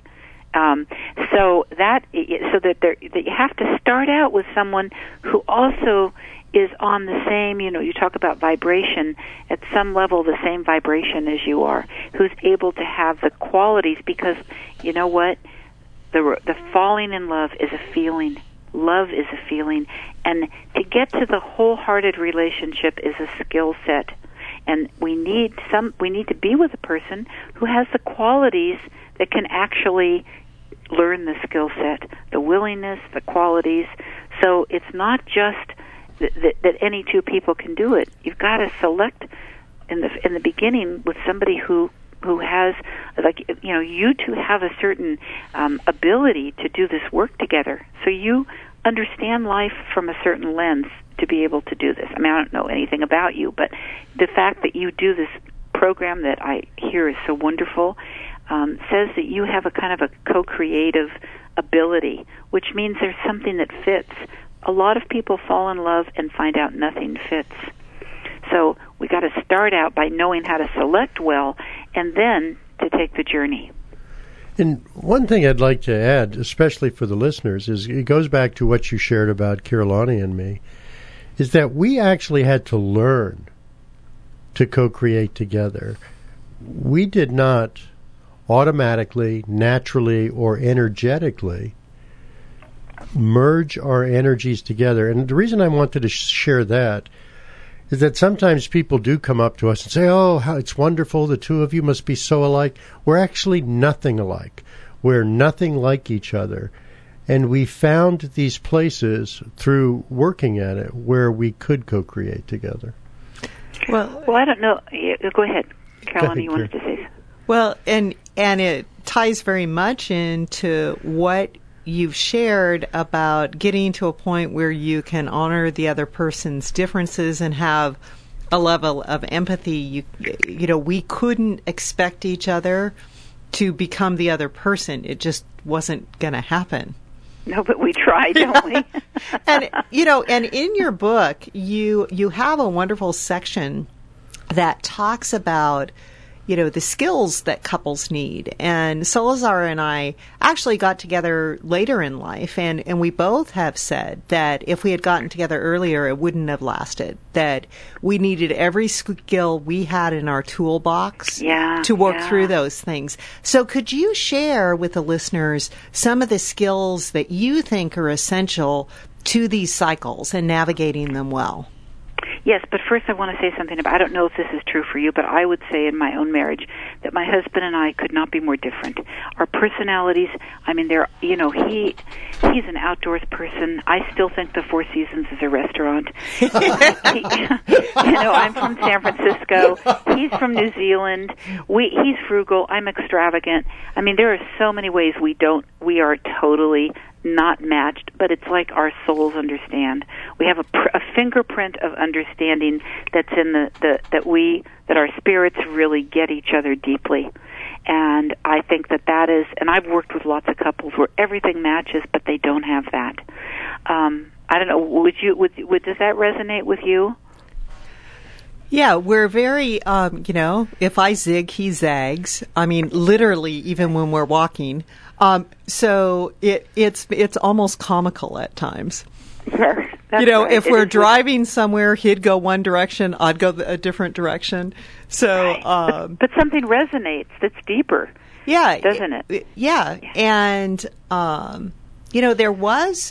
D: So that you have to start out with someone who also is on the same, you talk about vibration, at some level the same vibration as you are, who's able to have the qualities, because you know what? The falling in love is a feeling. Love is a feeling. And to get to the wholehearted relationship is a skill set. And we need to be with a person who has the qualities that can actually learn the skill set, the willingness, the qualities. So it's not just that any two people can do it. You've got to select in the beginning with somebody who has, like, you two have a certain ability to do this work together. So you understand life from a certain lens to be able to do this. I mean, I don't know anything about you, but the fact that you do this program that I hear is so wonderful says that you have a kind of a co-creative ability, which means there's something that fits. A lot of people fall in love and find out nothing fits. So we got to start out by knowing how to select well, and then to take the journey.
B: And one thing I'd like to add, especially for the listeners, is it goes back to what you shared about Kirlani and me, is that we actually had to learn to co-create together. We did not automatically, naturally, or energetically merge our energies together. And the reason I wanted to share that is that sometimes people do come up to us and say, oh, how it's wonderful, the two of you must be so alike. We're actually nothing alike. We're nothing like each other. And we found these places through working at it where we could co-create together.
D: Well, I don't know. Go ahead, Caroline, you wanted to say something.
C: Well, and it ties very much into what you've shared about getting to a point where you can honor the other person's differences and have a level of empathy. We couldn't expect each other to become the other person. It just wasn't going to happen.
D: No, but we try, don't we?
C: And in your book, you have a wonderful section that talks about the skills that couples need. And Salazar and I actually got together later in life, and we both have said that if we had gotten together earlier, it wouldn't have lasted, that we needed every skill we had in our toolbox to work through those things. So could you share with the listeners some of the skills that you think are essential to these cycles and navigating them well?
D: Yes, but first I want to say something about, I don't know if this is true for you, but I would say in my own marriage that my husband and I could not be more different. Our personalities, I mean, he's an outdoors person. I still think the Four Seasons is a restaurant. I'm from San Francisco. He's from New Zealand. He's frugal. I'm extravagant. I mean, there are so many ways we are totally not matched, but it's like our souls understand. We have a fingerprint of understanding that's in that our spirits really get each other deeply. And I think that is, and I've worked with lots of couples where everything matches, but they don't have that. I don't know. Does that resonate with you?
C: Yeah, we're very, if I zig, he zags. I mean, literally, even when we're walking. So it's almost comical at times.
D: Yes, that's right.
C: If we're driving somewhere, he'd go one direction, I'd go a different direction. So,
D: right. But something resonates that's deeper.
C: Yeah,
D: doesn't it?
C: Yeah, and there was.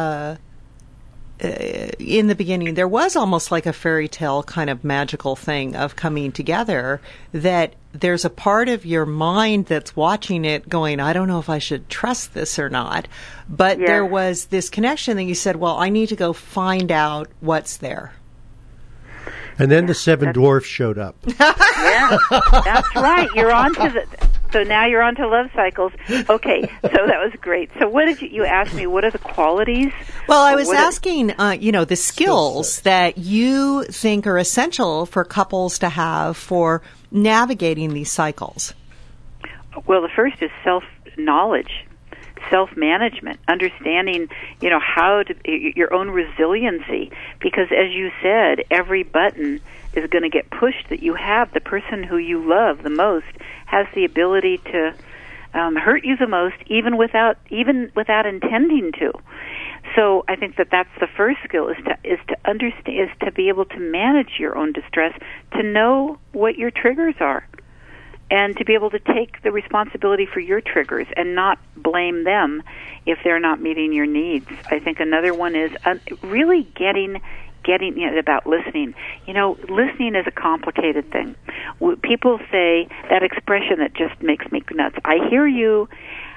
C: In the beginning, there was almost like a fairy tale kind of magical thing of coming together, that there's a part of your mind that's watching it going, I don't know if I should trust this or not. But there was this connection that you said, well, I need to go find out what's there.
B: And then the seven dwarfs showed up.
D: Yeah, that's right. So now you're on to love cycles. Okay, so that was great. So what did you ask me? What are the qualities?
C: Well, I was asking, the skills that you think are essential for couples to have for navigating these cycles.
D: Well, the first is self-knowledge, self-management, understanding, how to, your own resiliency. Because as you said, every button is going to get pushed that you have. The person who you love the most has the ability to hurt you the most, even without intending to. So I think that that's the first skill, is to understand, is to be able to manage your own distress, to know what your triggers are, and to be able to take the responsibility for your triggers and not blame them if they're not meeting your needs. I think another one is really getting about listening. Listening is a complicated thing. People say that expression that just makes me nuts. I hear you,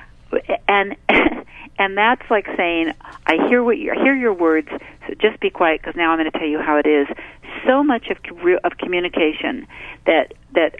D: and that's like saying, I hear your words, so just be quiet because now I'm going to tell you how it is. So much of communication that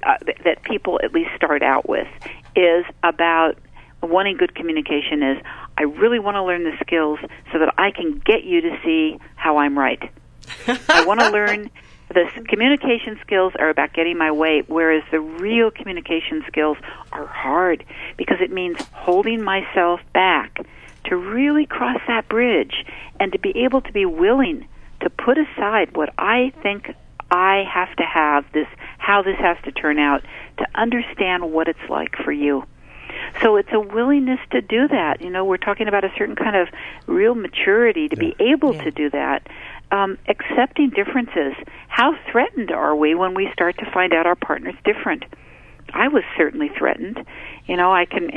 D: people at least start out with is about wanting good communication is, I really want to learn the skills so that I can get you to see how I'm right. I want to learn the communication skills are about getting my way, whereas the real communication skills are hard because it means holding myself back to really cross that bridge and to be able to be willing to put aside what I think I have to have, how this has to turn out, to understand what it's like for you. So it's a willingness to do that. We're talking about a certain kind of real maturity to be able to do that. Accepting differences. How threatened are we when we start to find out our partner's different? I was certainly threatened. I can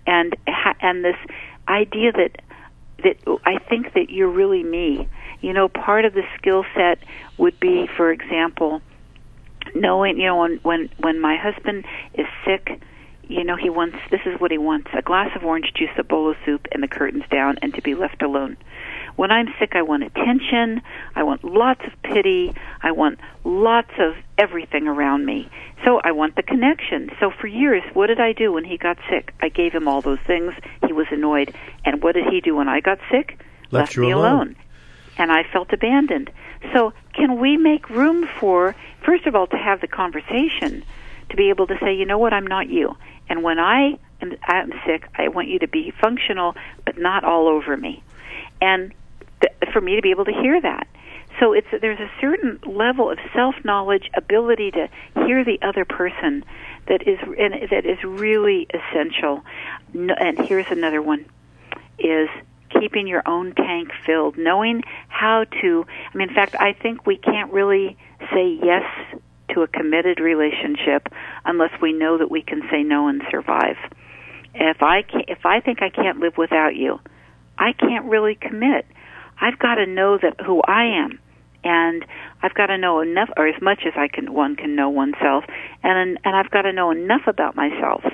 D: and this idea that I think that you're really me. Part of the skill set would be, for example, knowing, when my husband is sick, he wants, this is what he wants: a glass of orange juice, a bowl of soup, and the curtains down, and to be left alone. When I'm sick, I want attention, I want lots of pity, I want lots of everything around me. So I want the connection. So for years, what did I do when he got sick? I gave him all those things. He was annoyed. And what did he do when I got sick? Left me alone. And I felt abandoned. So can we make room for, first of all, to have the conversation, to be able to say, you know what, I'm not you. And when I'm sick, I want you to be functional, but not all over me. And for me to be able to hear that. So there's a certain level of self-knowledge, ability to hear the other person that is really essential. And here's another one, is keeping your own tank filled, knowing how to, in fact, I think we can't really say yes to a committed relationship unless we know that we can say no and survive. If I think I can't live without you, I can't really commit. I've got to know that who I am, and I've got to know enough, or as much as one can know oneself, and I've got to know enough about myself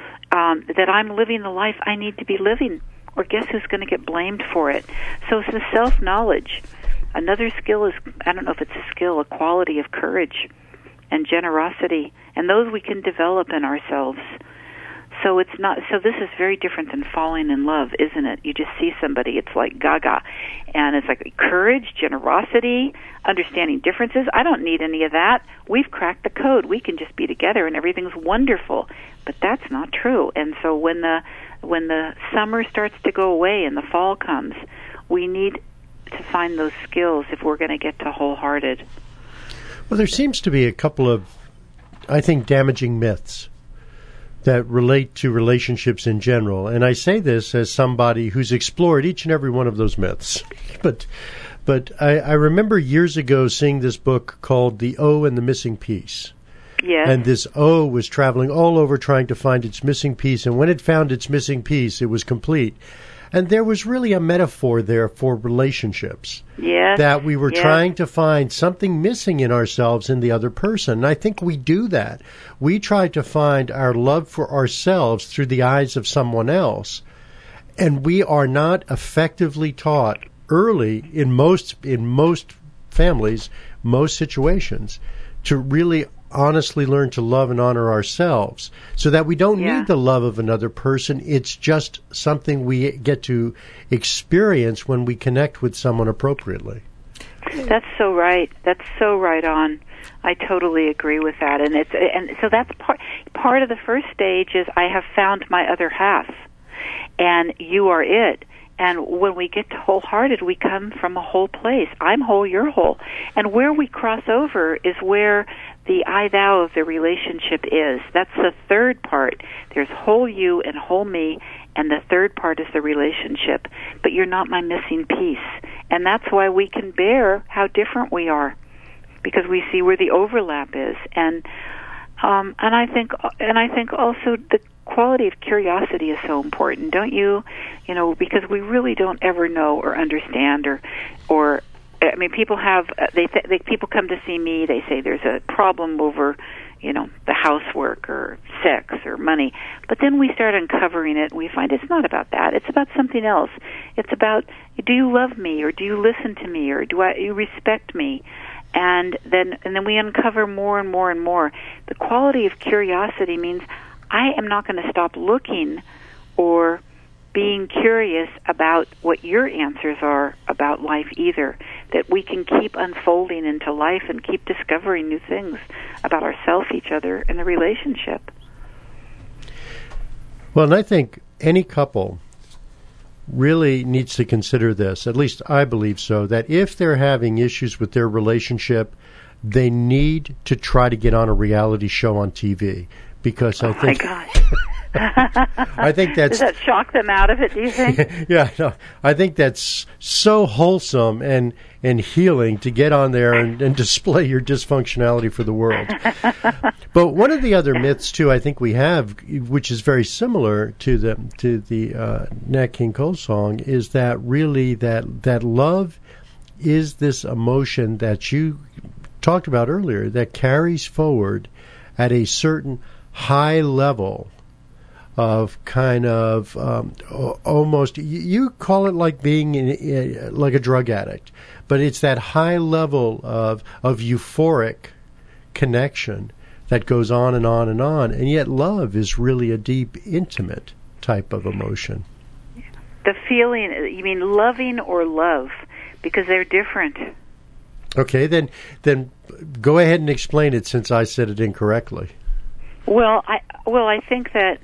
D: that I'm living the life I need to be living, or guess who's going to get blamed for it? So it's the self-knowledge. Another skill is, I don't know if it's a skill, a quality of courage and generosity, and those we can develop in ourselves. So it's not. So this is very different than falling in love, isn't it? You just see somebody, it's like gaga, and it's like courage, generosity, understanding differences. I don't need any of that. We've cracked the code. We can just be together, and everything's wonderful. But that's not true. And so when the summer starts to go away and the fall comes, we need to find those skills if we're going to get to wholehearted.
B: Well, there seems to be a couple of, I think, damaging myths that relate to relationships in general. And I say this as somebody who's explored each and every one of those myths. But I remember years ago seeing this book called The O and the Missing Piece.
D: Yes.
B: And this O was traveling all over trying to find its missing piece. And when it found its missing piece, it was complete. And there was really a metaphor there for relationships.
D: Yes.
B: That we were trying to find something missing in ourselves in the other person. And I think we do that. We try to find our love for ourselves through the eyes of someone else. And we are not effectively taught early in most families, most situations, to really honestly learn to love and honor ourselves, so that we don't need the love of another person. It's just something we get to experience when we connect with someone appropriately.
D: That's so right. That's so right on. I totally agree with that. And so that's part of the first stage is I have found my other half, and you are it. And when we get to wholehearted, we come from a whole place. I'm whole, you're whole. And where we cross over is where the I-thou of the relationship is. That's the third part. There's whole you and whole me, and the third part is the relationship. But you're not my missing piece. And that's why we can bear how different we are, because we see where the overlap is. And I think also the quality of curiosity is so important, don't you? You know, because we really don't ever know or understand or I mean, people have people come to see me. They say there's a problem over, you know, the housework or sex or money. But then we start uncovering it, and we find it's not about that. It's about something else. It's about, do you love me, or do you listen to me, or do you respect me? And then we uncover more and more and more. The quality of curiosity means I am not going to stop looking or being curious about what your answers are about life either. That we can keep unfolding into life and keep discovering new things about ourselves, each other, and the relationship.
B: Well, and I think any couple really needs to consider this, at least I believe so, that if they're having issues with their relationship, they need to try to get on a reality show on TV. Because I think,
D: my gosh.
B: I think that's...
D: Does that shock them out of it, do you think?
B: Yeah, no, I think that's so wholesome and healing to get on there and display your dysfunctionality for the world. But one of the other myths, too, I think we have, which is very similar to the Nat King Cole song, is that really that love is this emotion that you talked about earlier that carries forward at a certain high level of kind of almost, you call it like being like a drug addict, but it's that high level of euphoric connection that goes on and on and on, and yet love is really a deep, intimate type of emotion.
D: The feeling, you mean loving or love? Because they're different.
B: Okay, then go ahead and explain it, since I said it incorrectly.
D: Well, I think that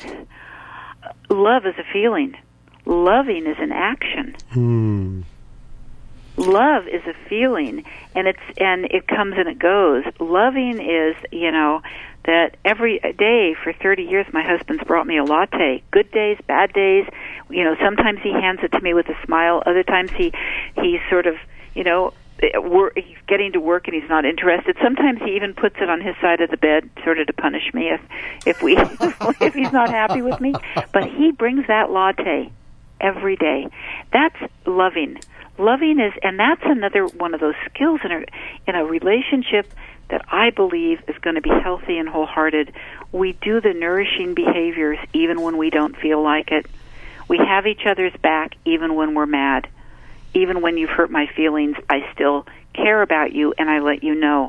D: love is a feeling. Loving is an action. Love is a feeling, and it comes and it goes. Loving is, you know, that every day for 30 years my husband's brought me a latte. Good days, bad days. You know, sometimes he hands it to me with a smile. Other times he sort of, you know, he's getting to work and he's not interested. Sometimes he even puts it on his side of the bed, sort of to punish me if he's not happy with me. But he brings that latte every day. That's loving. Loving is, and that's another one of those skills in a relationship that I believe is going to be healthy and wholehearted. We do the nourishing behaviors even when we don't feel like it. We have each other's back even when we're mad. Even when you've hurt my feelings, I still care about you, and I let you know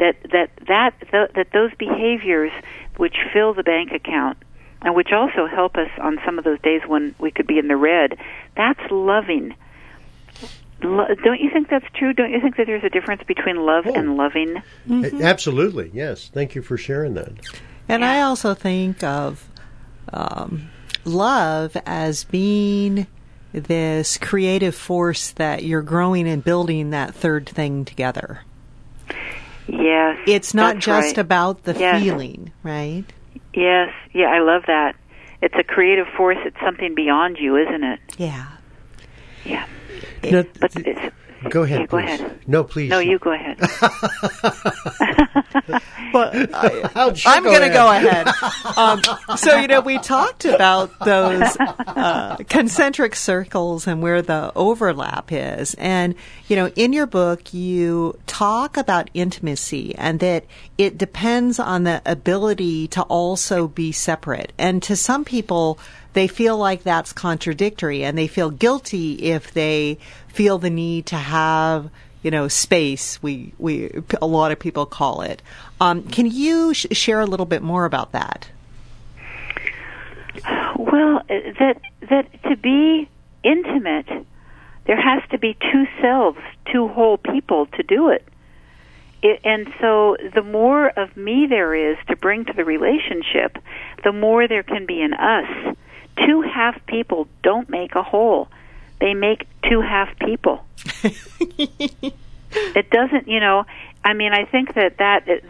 D: that those behaviors which fill the bank account and which also help us on some of those days when we could be in the red, that's loving. Don't you think that's true? Don't you think that there's a difference between love and loving?
B: Mm-hmm. Absolutely, yes. Thank you for sharing that.
C: And I also think of love as being this creative force that you're growing and building that third thing together.
D: Yes.
C: It's not just
D: right.
C: about the feeling, right?
D: Yes. Yeah, I love that. It's a creative force. It's something beyond you, isn't it?
C: Yeah.
D: Yeah.
B: Go ahead.
D: Yeah, go ahead.
B: No, please.
D: No, you go ahead.
C: Well, I'm going to go ahead. So, you know, we talked about those concentric circles and where the overlap is. And, you know, in your book, you talk about intimacy and that it depends on the ability to also be separate. And to some people, they feel like that's contradictory, and they feel guilty if they feel the need to have, you know, space. We a lot of people call it. Can you share a little bit more about that?
D: Well, that to be intimate, there has to be two selves, two whole people to do it. And so the more of me there is to bring to the relationship, the more there can be in us. Two half people don't make a whole. They make two half people. It doesn't, you know, I mean, I think that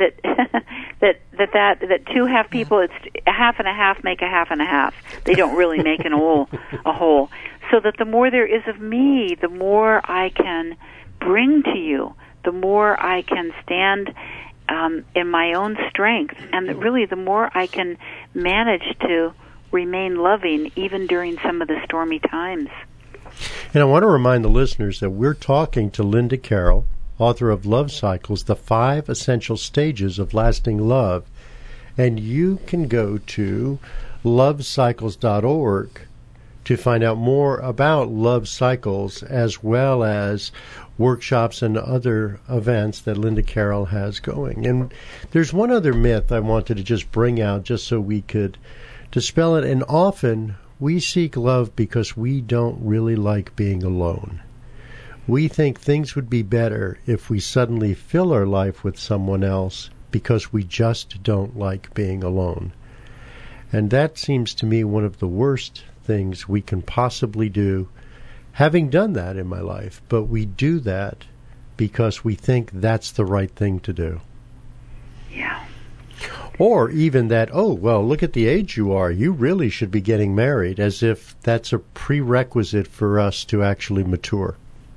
D: two half people, it's a half and a half make a half and a half. They don't really make a whole. So that the more there is of me, the more I can bring to you, the more I can stand in my own strength, and really the more I can manage to remain loving even during some of the stormy times.
B: And I want to remind the listeners that we're talking to Linda Carroll, author of Love Cycles, The 5 Essential Stages of Lasting Love. And you can go to lovecycles.org to find out more about Love Cycles, as well as workshops and other events that Linda Carroll has going. And there's one other myth I wanted to just bring out just so we could dispel it. And often we seek love because we don't really like being alone. We think things would be better if we suddenly fill our life with someone else because we just don't like being alone. And that seems to me one of the worst things we can possibly do, having done that in my life. But we do that because we think that's the right thing to do.
D: Yeah.
B: Or even that, oh, well, look at the age you are. You really should be getting married, as if that's a prerequisite for us to actually mature.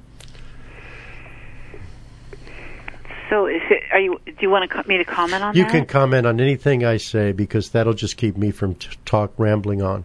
D: So, do you want me to comment on that?
B: You can comment on anything I say, because that'll just keep me from rambling on.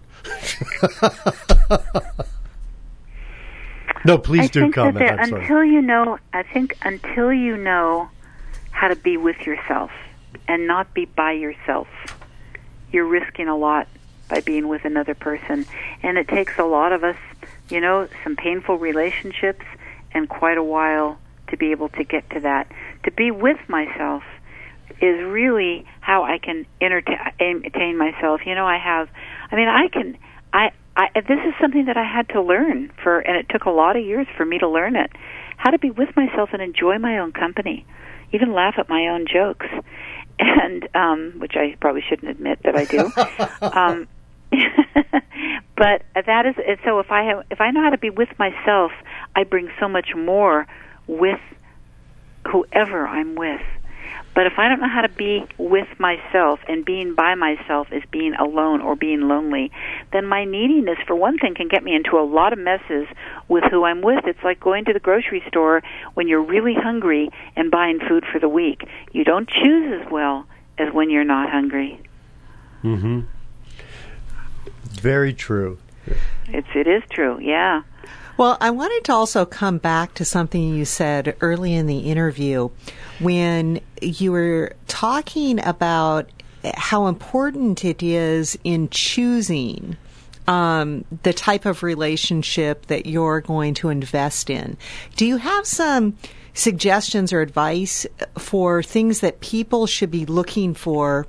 B: No, please do comment.
D: Until you know how to be with yourself and not be by yourself, you're risking a lot by being with another person. And it takes a lot of us, some painful relationships and quite a while to be able to get to that. To be with myself is really how I can entertain myself. This is something that I had to learn and it took a lot of years for me to learn it. How to be with myself and enjoy my own company, even laugh at my own jokes, and which I probably shouldn't admit that I do. But that is so. If I know how to be with myself, I bring so much more with whoever I'm with. But if I don't know how to be with myself, and being by myself is being alone or being lonely, then my neediness, for one thing, can get me into a lot of messes with who I'm with. It's like going to the grocery store when you're really hungry and buying food for the week. You don't choose as well as when you're not hungry.
B: Mm-hmm. Very true.
D: It is true, yeah.
C: Well, I wanted to also come back to something you said early in the interview when you were talking about how important it is in choosing the type of relationship that you're going to invest in. Do you have some suggestions or advice for things that people should be looking for,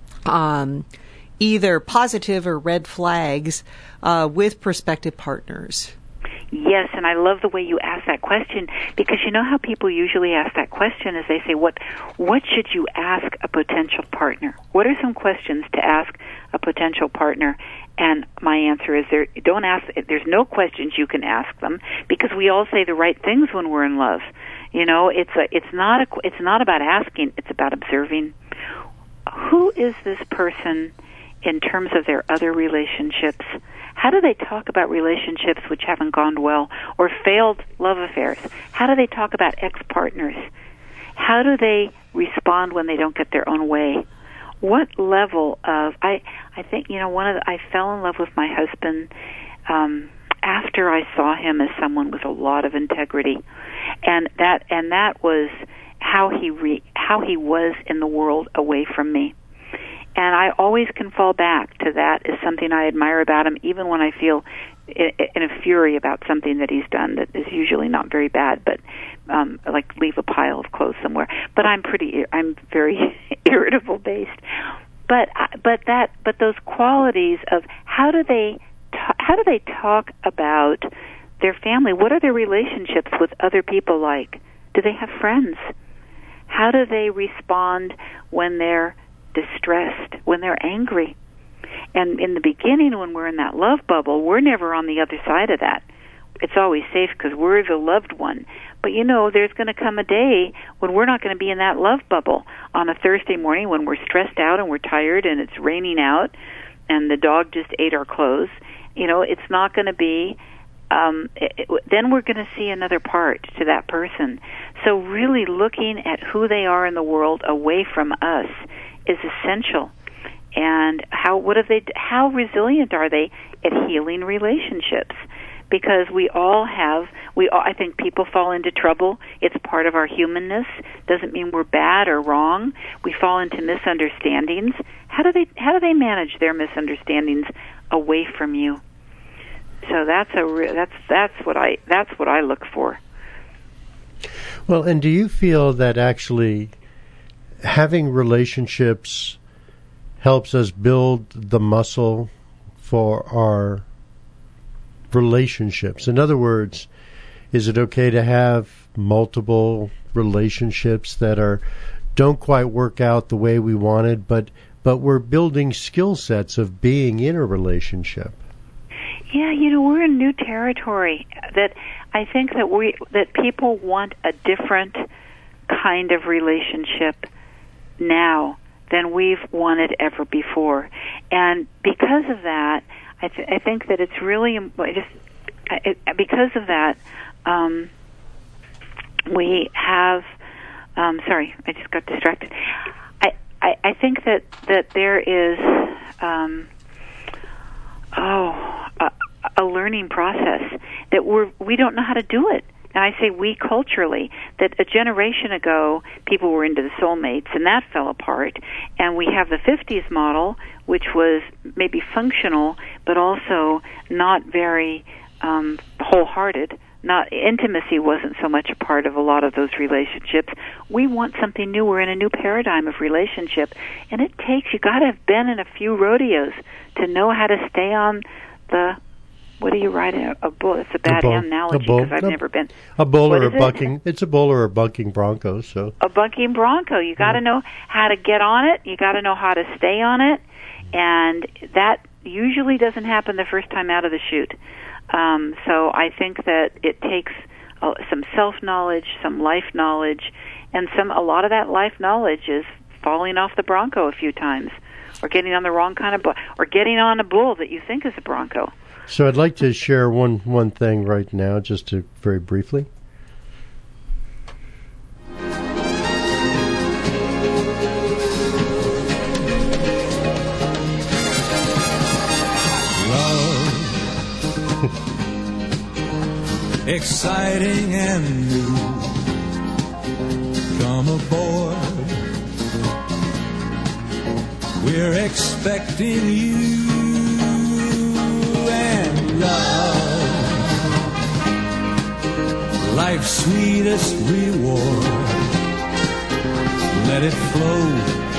C: either positive or red flags, with prospective partners?
D: Yes, and I love the way you ask that question, because you know how people usually ask that question is they say, what should you ask a potential partner? What are some questions to ask a potential partner? And my answer is there's no questions you can ask them, because we all say the right things when we're in love. It's not about asking, it's about observing. Who is this person in terms of their other relationships? How do they talk about relationships which haven't gone well, or failed love affairs? How do they talk about ex-partners? How do they respond when they don't get their own way? What level of I think I fell in love with my husband after I saw him as someone with a lot of integrity, and that was how he was in the world away from me. And I always can fall back to that as something I admire about him, even when I feel in a fury about something that he's done that is usually not very bad, but like leave a pile of clothes somewhere. But I'm very irritable based. But those qualities of how do they talk about their family? What are their relationships with other people like? Do they have friends? How do they respond when they're distressed, when they're angry? And in the beginning, when we're in that love bubble, we're never on the other side of that. It's always safe because we're the loved one. But But there's going to come a day when we're not going to be in that love bubble on a Thursday morning when we're stressed out and we're tired and it's raining out and the dog just ate our clothes. It's not going to be, then we're going to see another part to that person. So really looking at who they are in the world away from us is essential. And how resilient are they at healing relationships? Because I think people fall into trouble. It's part of our humanness. Doesn't mean we're bad or wrong. We fall into misunderstandings. How do they manage their misunderstandings away from you? So that's what I look for.
B: Well, and do you feel that actually having relationships helps us build the muscle for our relationships? In other words, is it okay to have multiple relationships that don't quite work out the way we wanted, but we're building skill sets of being in a relationship?
D: Yeah, we're in new territory. That I think that people want a different kind of relationship now than we've wanted ever before, and because of that, I think that it's really because of that we have. Sorry, I just got distracted. I think that there is a learning process that we don't know how to do it. And I say we culturally, that a generation ago, people were into the soulmates, and that fell apart. And we have the 50s model, which was maybe functional, but also not very wholehearted. Intimacy wasn't so much a part of a lot of those relationships. We want something new. We're in a new paradigm of relationship. And you got to have been in a few rodeos to know how to stay on the... What do you ride a bull? It's a bad analogy because I've never been.
B: A bull or a bucking. It's a bull or a bucking bronco. So
D: a bucking bronco. You got to know how to get on it. You got to know how to stay on it, and that usually doesn't happen the first time out of the chute. So I think that it takes some self-knowledge, some life knowledge, and a lot of that life knowledge is falling off the bronco a few times, or getting on the wrong kind of bull, or getting on a bull that you think is a bronco.
B: So I'd like to share one thing right now, just to very briefly.
A: Love, exciting and new. Come aboard. We're expecting you. And love, life's sweetest reward. Let it flow.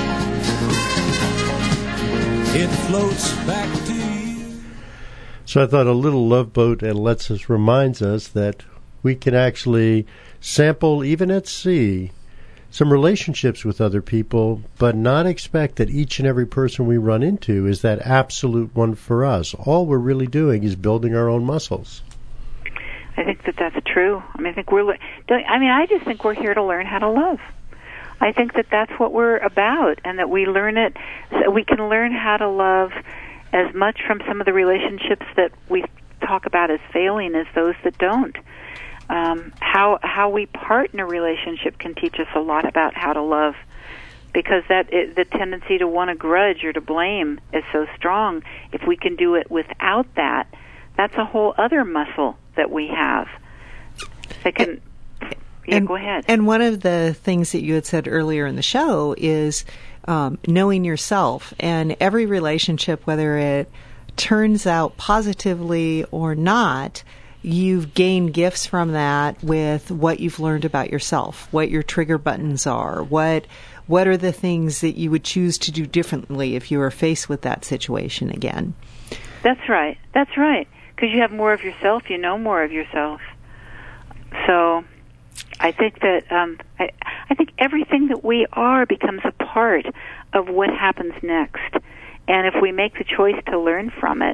A: It floats back to you.
B: So I thought a little Love Boat reminds us that we can actually sample, even at sea, some relationships with other people, but not expect that each and every person we run into is that absolute one for us. All we're really doing is building our own muscles.
D: I think that's true. I just think we're here to learn how to love. I think that that's what we're about, and that we learn it. So we can learn how to love as much from some of the relationships that we talk about as failing as those that don't. How we part in a relationship can teach us a lot about how to love, because the tendency to want to grudge or to blame is so strong. If we can do it without that, that's a whole other muscle that we have. That can. Go ahead.
C: And one of the things that you had said earlier in the show is knowing yourself, and every relationship, whether it turns out positively or not, you've gained gifts from that with what you've learned about yourself, what your trigger buttons are, what are the things that you would choose to do differently if you were faced with that situation again.
D: That's right. Because you have more of yourself, you know more of yourself. So I think that I think everything that we are becomes a part of what happens next. And if we make the choice to learn from it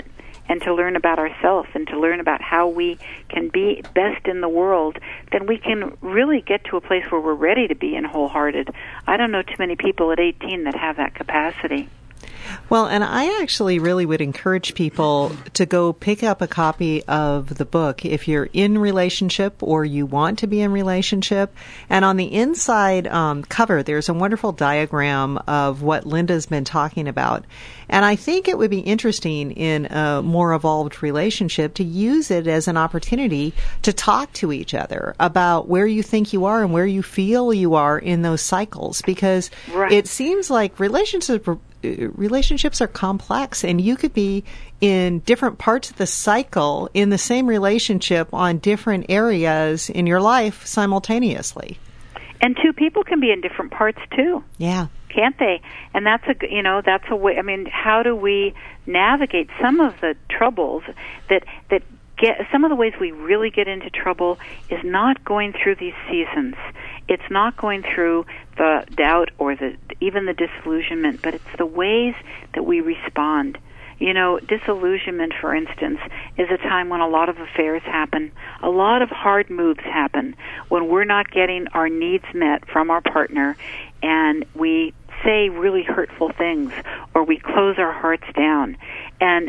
D: and to learn about ourselves and to learn about how we can be best in the world, then we can really get to a place where we're ready to be in wholehearted. I don't know too many people at 18 that have that capacity.
C: Well, and I actually really would encourage people to go pick up a copy of the book if you're in relationship or you want to be in relationship. And on the inside cover, there's a wonderful diagram of what Linda's been talking about. And I think it would be interesting in a more evolved relationship to use it as an opportunity to talk to each other about where you think you are and where you feel you are in those cycles. Because it seems like relationships are complex, and you could be in different parts of the cycle in the same relationship on different areas in your life simultaneously.
D: And two people can be in different parts too.
C: Yeah.
D: Can't they? And that's a way. I mean, how do we navigate some of the troubles that get? Some of the ways we really get into trouble is not going through these seasons. It's not going through the doubt or even the disillusionment, but it's the ways that we respond. You know, disillusionment, for instance, is a time when a lot of affairs happen, a lot of hard moves happen, when we're not getting our needs met from our partner, and we say really hurtful things, or we close our hearts down. And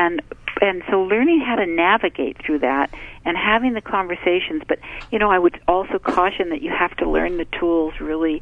D: so learning how to navigate through that and having the conversations, but, you know, I would also caution that you have to learn the tools, really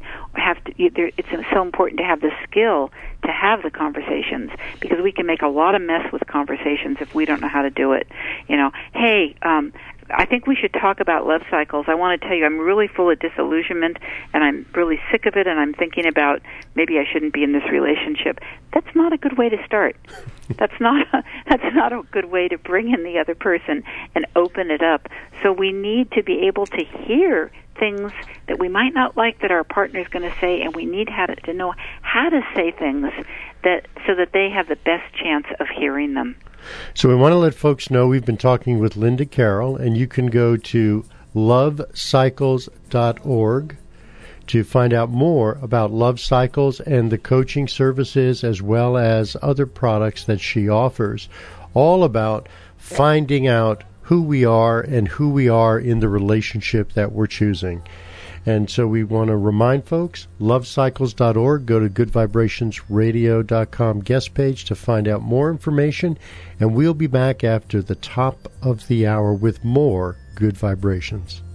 D: it's so important to have the skill to have the conversations, because we can make a lot of mess with conversations if we don't know how to do it. You know, hey, I think we should talk about love cycles. I want to tell you, I'm really full of disillusionment, and I'm really sick of it, and I'm thinking about maybe I shouldn't be in this relationship. That's not a good way to start. That's not a good way to bring in the other person and open it up. So we need to be able to hear things that we might not like that our partner's going to say, and we need to know how to say things so that they have the best chance of hearing them.
B: So we want to let folks know we've been talking with Linda Carroll, and you can go to lovecycles.org to find out more about Love Cycles and the coaching services, as well as other products that she offers, all about finding out who we are and who we are in the relationship that we're choosing. And so we want to remind folks, lovecycles.org, go to goodvibrationsradio.com guest page to find out more information, and we'll be back after the top of the hour with more Good Vibrations.